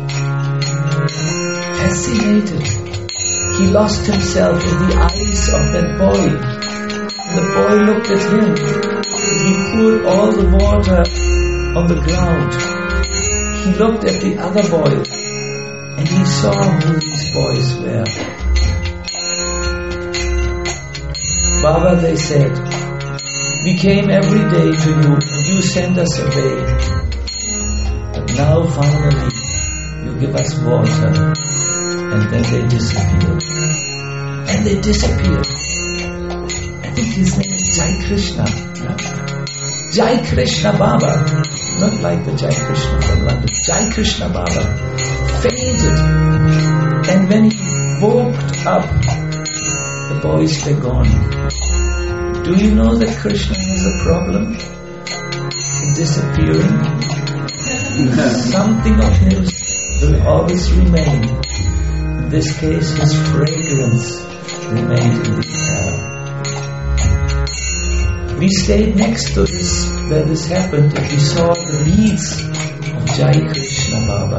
Speaker 2: fascinated. He lost himself in the eyes of that boy. The boy looked at him. He poured all the water on the ground. He looked at the other boys. And he saw who these boys were. Baba, they said, we came every day to you and you sent us away. But now finally you give us water. And then they disappeared. And they disappeared. I think his name is Jai Krishna. Jai Krishna Baba. Not like the Jai Krishna from London. Jai Krishna Baba fainted. And when he woke up, the boys were gone. Do you know that Krishna has a problem in disappearing? Something of him will always remain. In this case, his fragrance remained in the air. We stayed next to this, where this happened, and we saw the beads of Jai Krishna Baba.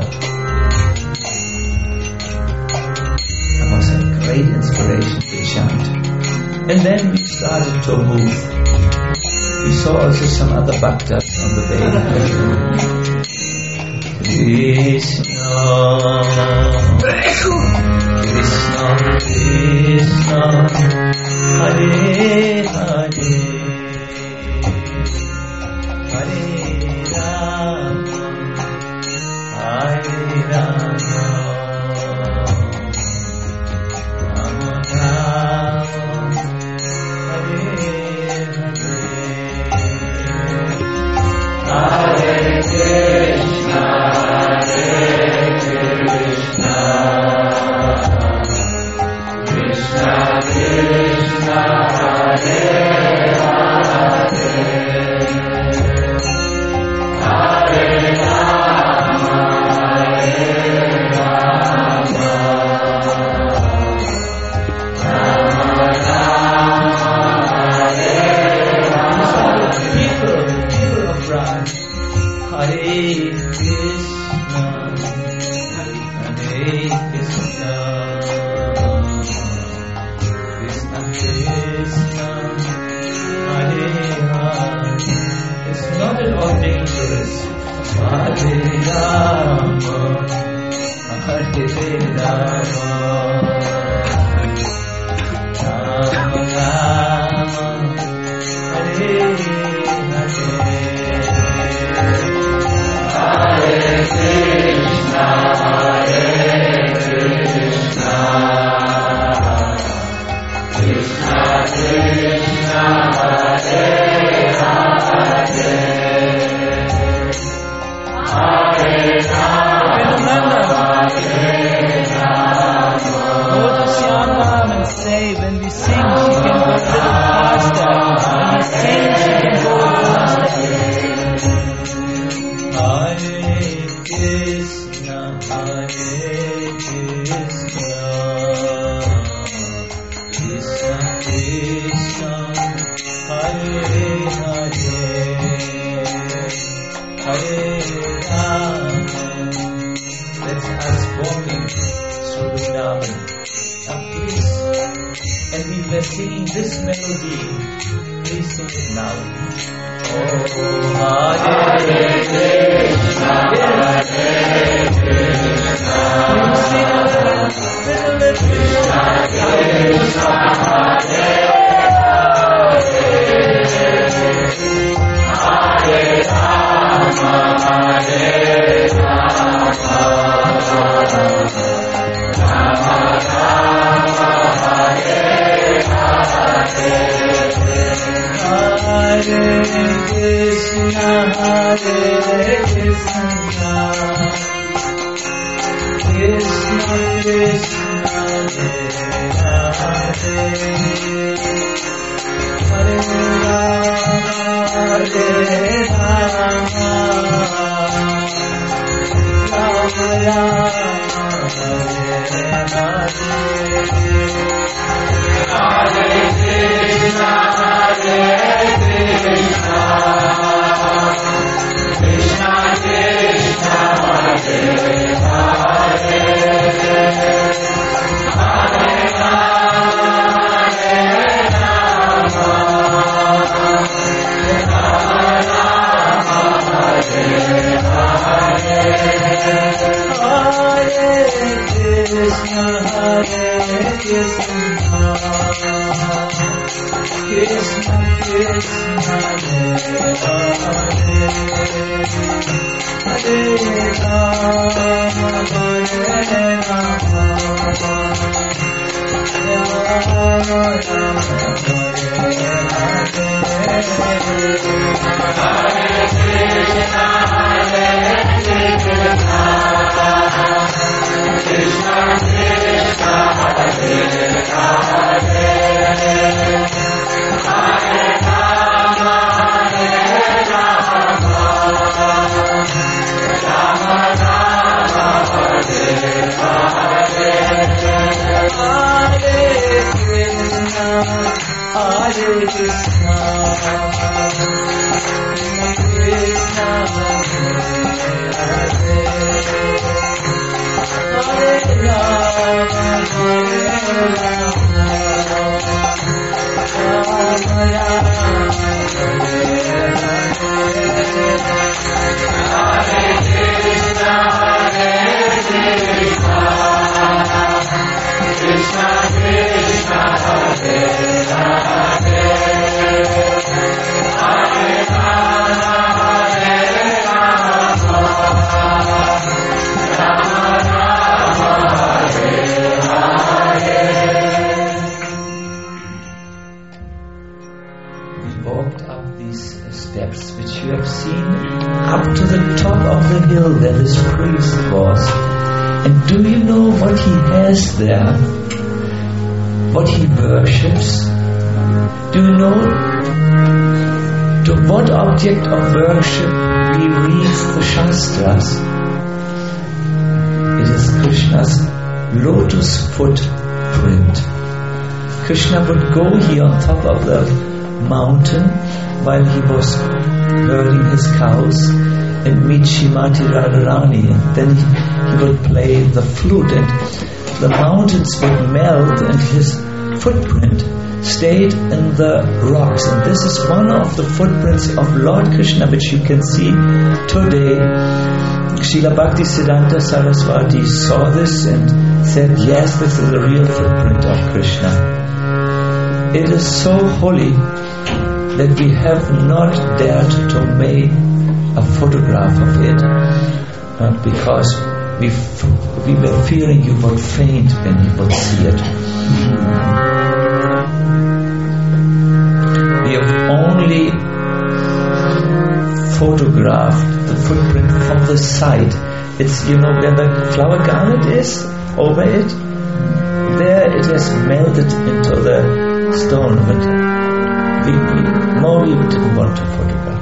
Speaker 2: That was a great inspiration to chant. And then we started to move. We saw also some other bhaktas on the way. Krishna, Krishna, Krishna, Hare Hare, Hare Rama, Hare Rama, Rama Rama, Hare Hare, Hare Krishna, Krishna Krishna, Hare Hare, Hare Rama, Hare Rama, Rama say when we sing, she can go a little faster. When we sing, she can go faster. Hare Krishna, Hare Krishna, Krishna Krishna, Hare Hare, Hare Rama. That's us walking through Vrindavan. Now please, and we were singing this melody. Please sing it now. Oh, Hare Krishna, Hare Krishna. Can you sing a little bit? Krishna Krishna, Hare Hare, Hare Rama, Hare Rama, Rama Rama, Hare Hare. Hare Krishna, Hare Krishna, Krishna Krishna, Hare Hare, Hare Rama, Hare Rama, Rama Rama, Hare Hare. Hare Krishna, Hare Krishna, Krishna Krishna, Hare Hare, Hare Rama, Hare Rama, Rama Rama, Hare Hare. Hare Krishna, Hare Krishna, Krishna Krishna, Hare Hare, Hare Rama, Hare Rama, Rama Rama, Hare Hare. Hare Krishna, Hare Krishna, Krishna Krishna, Hare Hare, Hare Rama, Hare Rama, Rama Rama, Hare Hare. Hare Krishna, Hare Krishna, Krishna Hare Hare, Hare Rama, Hare Rama, Rama Rama, Hare Hare. Hare Krishna, Hare Krishna, Krishna Krishna, Hare Hare, Hare Rama, Hare Rama, Rama Rama, Hare Hare. We walked up these steps which you have seen up to the top of the hill where this priest was. And do you know what he has there? What he worships? Do you know to what object of worship we read the Shastras? It is Krishna's lotus footprint. Krishna would go here on top of the mountain while he was herding his cows and meet Shrimati Radharani, and then he would play the flute and the mountains would melt and his footprint stayed in the rocks. And this is one of the footprints of Lord Krishna which you can see today. Srila Bhaktisiddhanta Saraswati saw this and said, yes, this is a real footprint of Krishna. It is so holy that we have not dared to make a photograph of it, because we were fearing you would faint when you would see it. We have only photographed the footprint from the side. It's, where the flower garland is, over it. There it just melted into the stone, but we didn't want to photograph.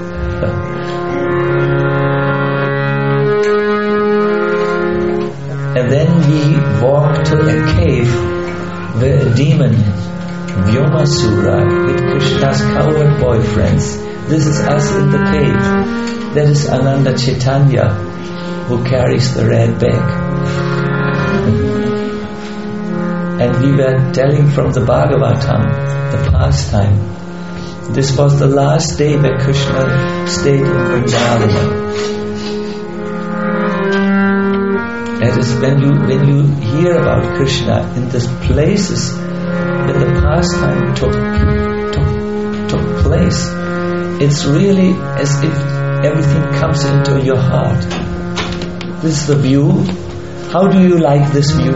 Speaker 2: And then we walked to a cave where a demon, Vyomasura, with Krishna's cowherd boyfriends. This is us in the cave. That is Ananda Chaitanya, who carries the red bag. And we were telling from the Bhagavatam, the pastime. This was the last day where Krishna stayed in Vrindavan. That is when you hear about Krishna in these places when the pastime took place, it's really as if everything comes into your heart. This is the view. How do you like this view?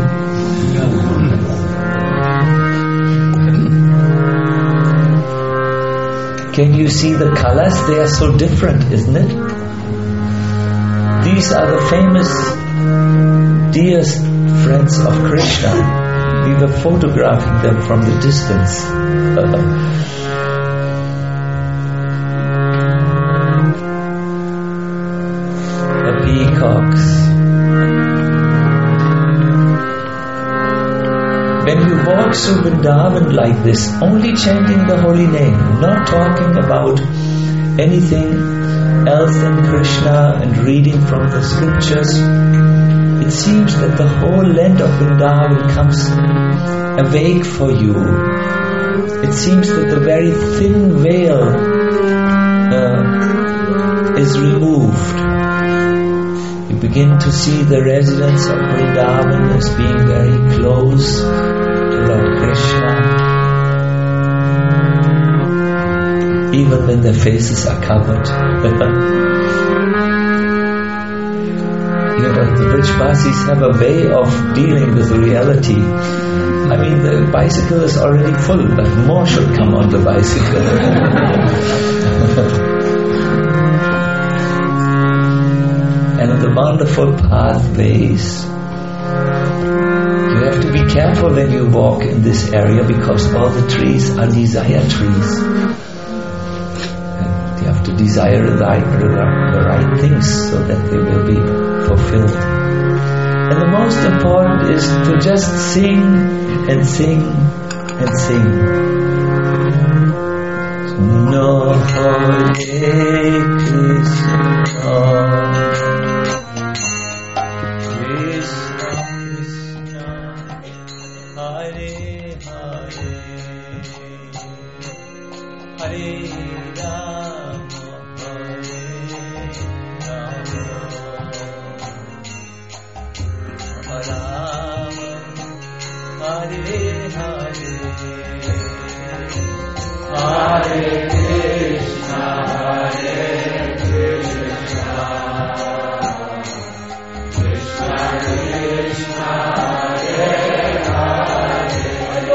Speaker 2: Can you see the colors? They are so different, isn't it? These are the famous dearest friends of Krishna. We were photographing them from the distance. The peacocks. When you walk through Vrindavan like this, only chanting the holy name, not talking about anything else than Krishna and reading from the scriptures, it seems that the whole land of Vrindavan comes awake for you. It seems that the very thin veil is removed. You begin to see the residents of Vrindavan as being very close to Lord Krishna, even when their faces are covered. The Vrajvasis have a way of dealing with reality. I mean, the bicycle is already full, but more should come on the bicycle. And the wonderful pathways. You have to be careful when you walk in this area because all the trees are desire trees. And you have to desire the right things so that they will be fulfilled. And the most important is to just sing and sing and sing. No Hare Krishna, Krishna Krishna, Hare Hare, Hare Rama, Hare Rama, Hare Hare, Hare Krishna, Hare Krishna, Krishna Krishna, Hare Hare,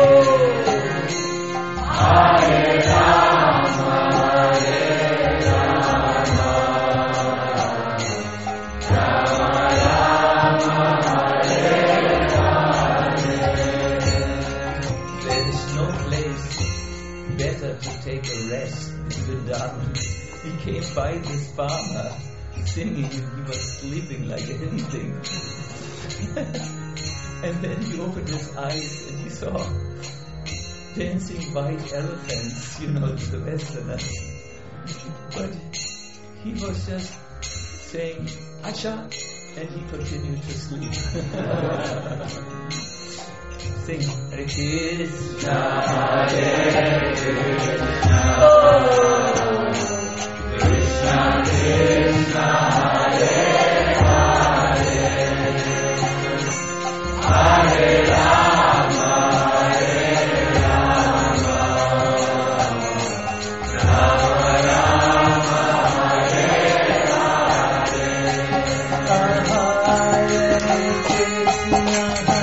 Speaker 2: Hare Rama, Hare Rama, Rama Rama, Hare Hare. There is no place better to take a rest in Vrindavan. He came by this farmer singing and he was sleeping like anything. And then he opened his eyes and he saw dancing white elephants, the Westerners. But he was just saying, Acha, and he continued to sleep. Sing Hare Krishna, Hare Krishna, oh, Krishna Krishna, Hare Hare, Hare Rama, Hare Rama, Rama Rama, Hare Hare, Hare Krishna.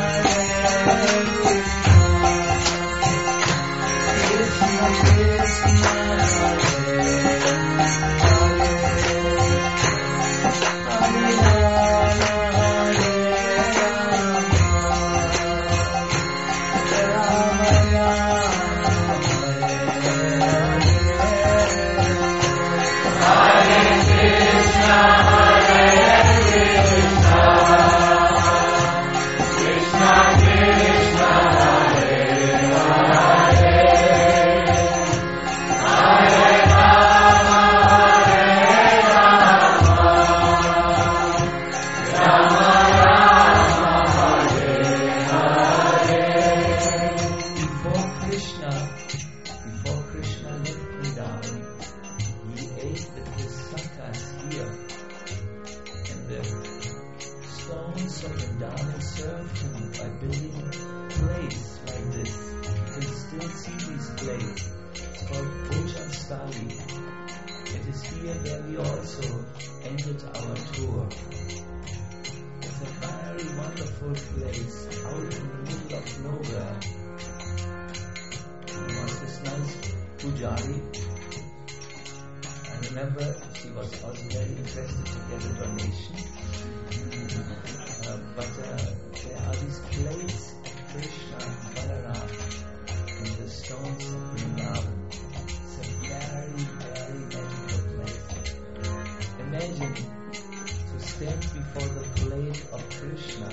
Speaker 2: Krishna Krishna, Hare where we also ended our tour. It's a very wonderful place out in the middle of nowhere. There was this nice pujari. I remember she was also very interested to get a donation. But there are these plates of Krishna and Balaram in the stones of Vrindavan. It's a very, very magical place. Imagine to stand before the plate of Krishna,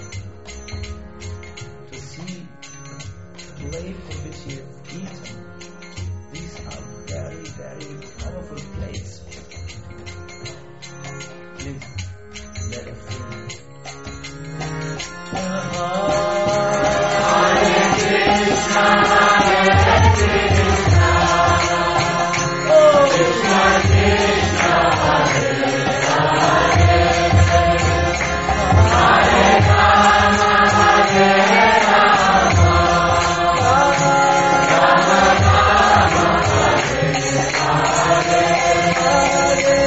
Speaker 2: to see the plate from which he has eaten. These are very, very powerful plates. Please, let us sing. Hare Krishna, Hare Krishna, Krishna Krishna, Hare Hare, Hare Rama, Hare Rama, Rama Rama, Hare Hare, Hare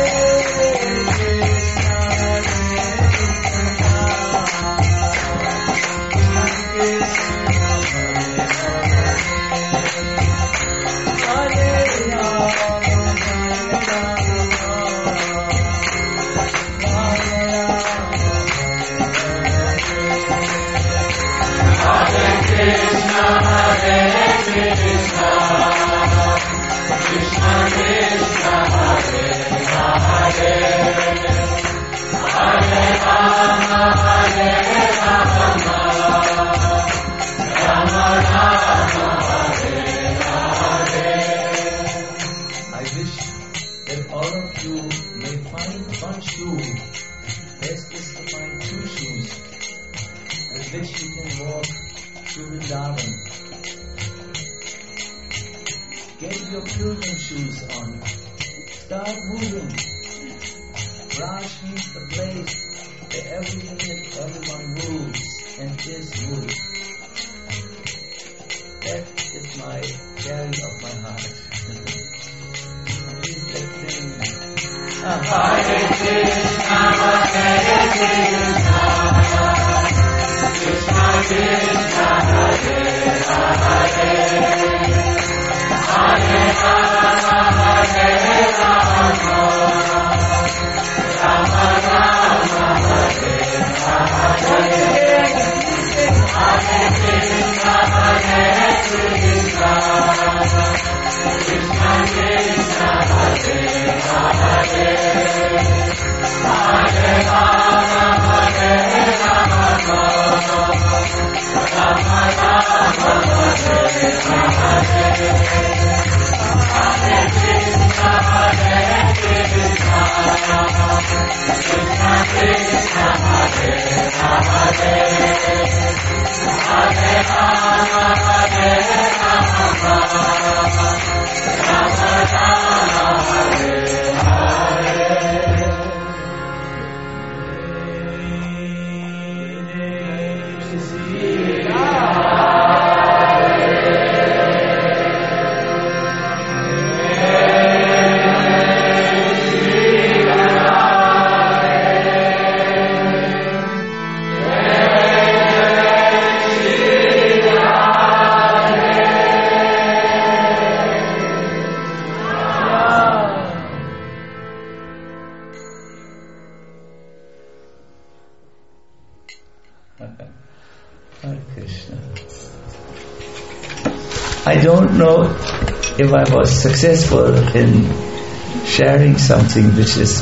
Speaker 2: I don't know if I was successful in sharing something which is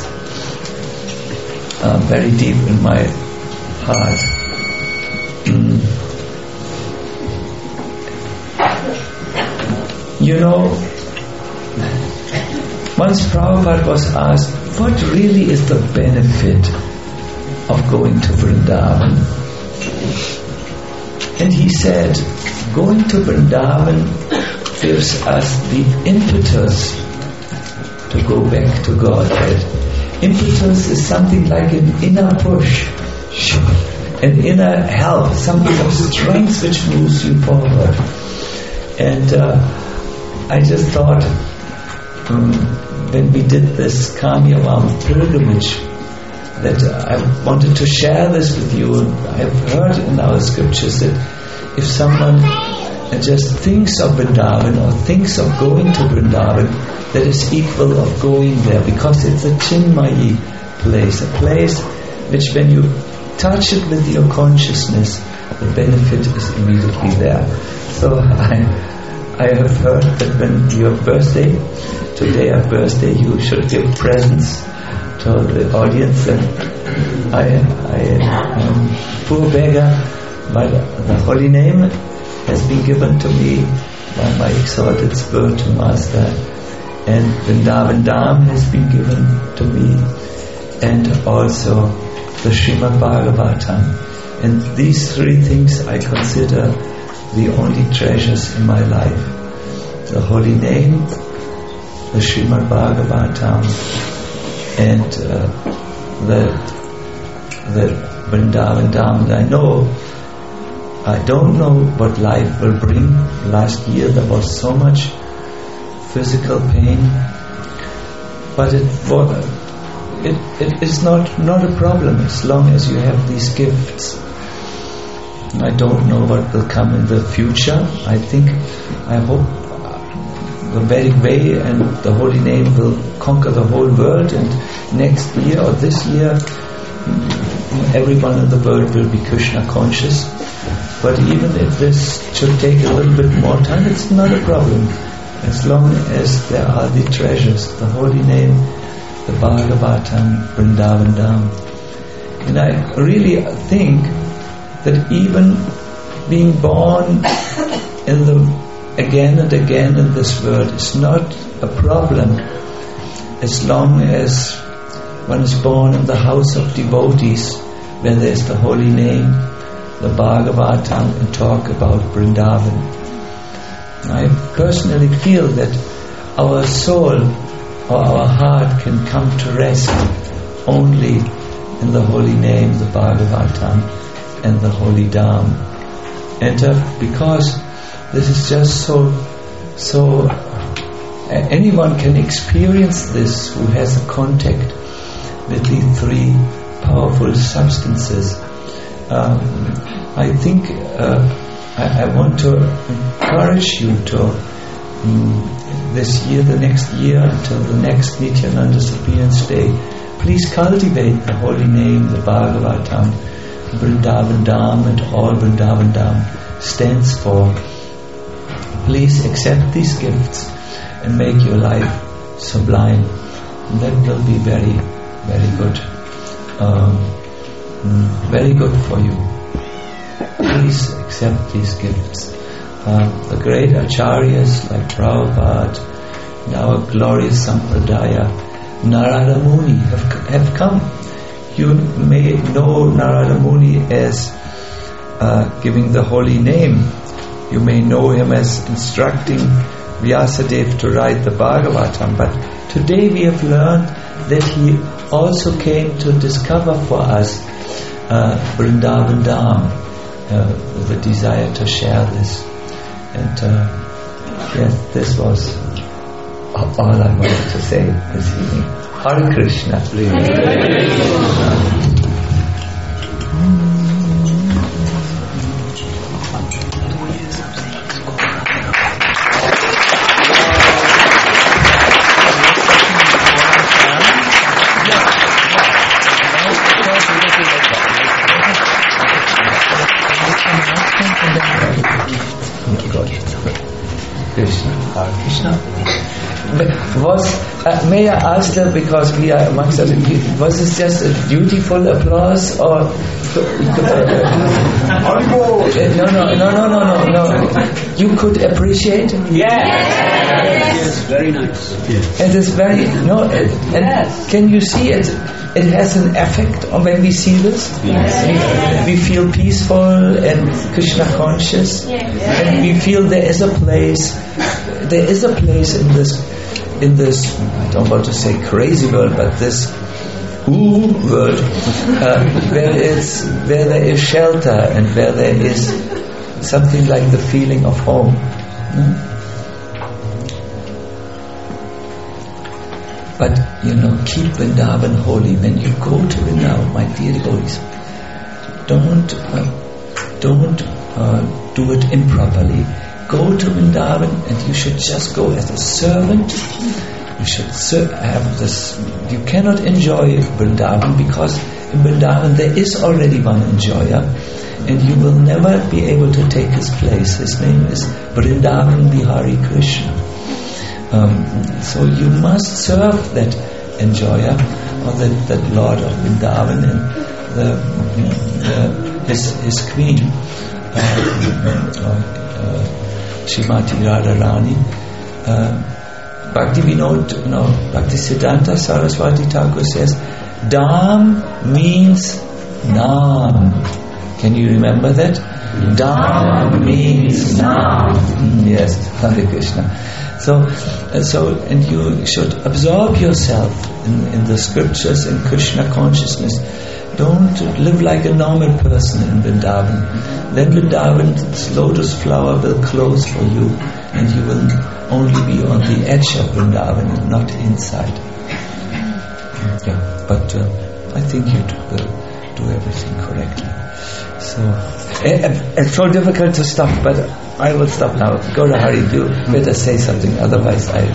Speaker 2: very deep in my heart. You know, once Prabhupada was asked, what really is the benefit of going to Vrindavan? And he said, going to Vrindavan gives us the impetus to go back to Godhead. Impetus is something like an inner push, an inner help, something of strength which moves you forward. And I just thought, when we did this Kamyavam pilgrimage, that I wanted to share this with you. I have heard in our scriptures that if someone just thinks of Vrindavan or thinks of going to Vrindavan, that is equal of going there, because it's a Chinmayi place, a place which when you touch it with your consciousness, the benefit is immediately there. So I have heard that when your birthday, today our birthday, you should give presents to the audience, and I am poor beggar, but the holy name has been given to me by my exalted spiritual master, and Vrindavan Dham has been given to me, and also the Srimad Bhagavatam. And these three things I consider the only treasures in my life: the holy name, the Srimad Bhagavatam, and the Vrindavan Dham. I don't know what life will bring. Last year there was so much physical pain, but it is not a problem as long as you have these gifts. I don't know what will come in the future. I hope the Vedic way and the holy name will conquer the whole world, and next year or this year everyone in the world will be Krishna conscious. But even if this should take a little bit more time, it's not a problem, as long as there are the treasures, the holy name, the Bhagavatam, Vrindavan Dham. And I really think that even being born again and again in this world is not a problem, as long as one is born in the house of devotees, where there is the holy name, the Bhagavatam, and talk about Vrindavan. I personally feel that our soul or our heart can come to rest only in the holy name, the Bhagavatam, and the holy Dham. And because this is just so anyone can experience this who has a contact with the three powerful substances. I think I want to encourage you to this year, the next year, until the next Nityananda's appearance day, please cultivate the holy name, the Bhagavatam, Vrindavan Dham, and all Vrindavan Dham stands for. Please accept these gifts and make your life sublime. That will be very, very good. Very good for you. Please accept these gifts. The great acharyas like Prabhupada and our glorious Sampradaya, Narada Muni have come. You may know Narada Muni as giving the holy name. You may know him as instructing Vyasadeva to write the Bhagavatam, but today we have learned that he also came to discover for us Vrindavan Dham, with a desire to share this. And yes, this was all I wanted to say this evening. Hare Krishna. May I ask that, because we are amongst us, was this just a dutiful applause, or no, you could appreciate it?
Speaker 3: Yes, very nice.
Speaker 2: Yes. It is very and can you see it? It has an effect on when we see this.
Speaker 3: Yes.
Speaker 2: We feel peaceful and Krishna conscious, and we feel there is a place. There is a place in this, I don't want to say crazy world, but this world, where there is shelter and where there is something like the feeling of home. But keep Vrindavan holy. When you go to Vrindavan, my dear devotees, don't do it improperly. Go to Vrindavan, and you should just go as a servant. You should have this. You cannot enjoy Vrindavan because in Vrindavan there is already one enjoyer, and you will never be able to take his place. His name is Vrindavan Bihari Krishna. So you must serve that enjoyer, or that Lord of Vrindavan, and his queen, Srimati Radharani. Bhaktisiddhanta Saraswati Thakur says, Dham means Naam. Can you remember that? Dham means Naam. Yes, Hare Krishna. So, and you should absorb yourself in the scriptures, in Krishna consciousness. Don't live like a normal person in Vrindavan. Then Vrindavan's lotus flower will close for you, and you will only be on the edge of Vrindavan and not inside. But I think you will do everything correctly. So it's so difficult to stop, but I will stop now. Go to Hari, you better say something, otherwise
Speaker 4: Thank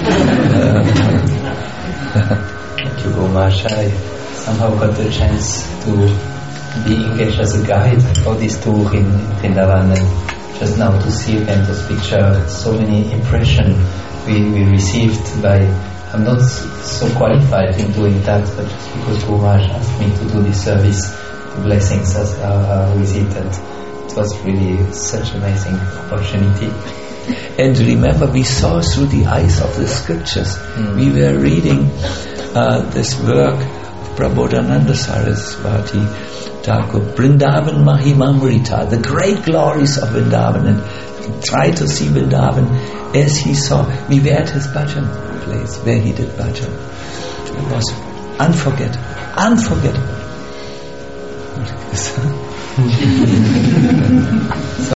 Speaker 4: you, Gomash. I somehow got the chance to be engaged as a guide for this tour in Vrindavan, and just now to see again those pictures, so many impressions we received by. I'm not so qualified in doing that, but just because Gomash asked me to do this service, the blessings are with it, and it was really such an amazing opportunity.
Speaker 2: And remember, we saw through the eyes of the scriptures. We were reading this work of Prabodhananda Saraswati Thakur, Vrindavan Mahimamrita, the great glories of Vrindavan, and try to see Vrindavan as he saw. We were at his bhajan place where he did bhajan. It was unforgettable.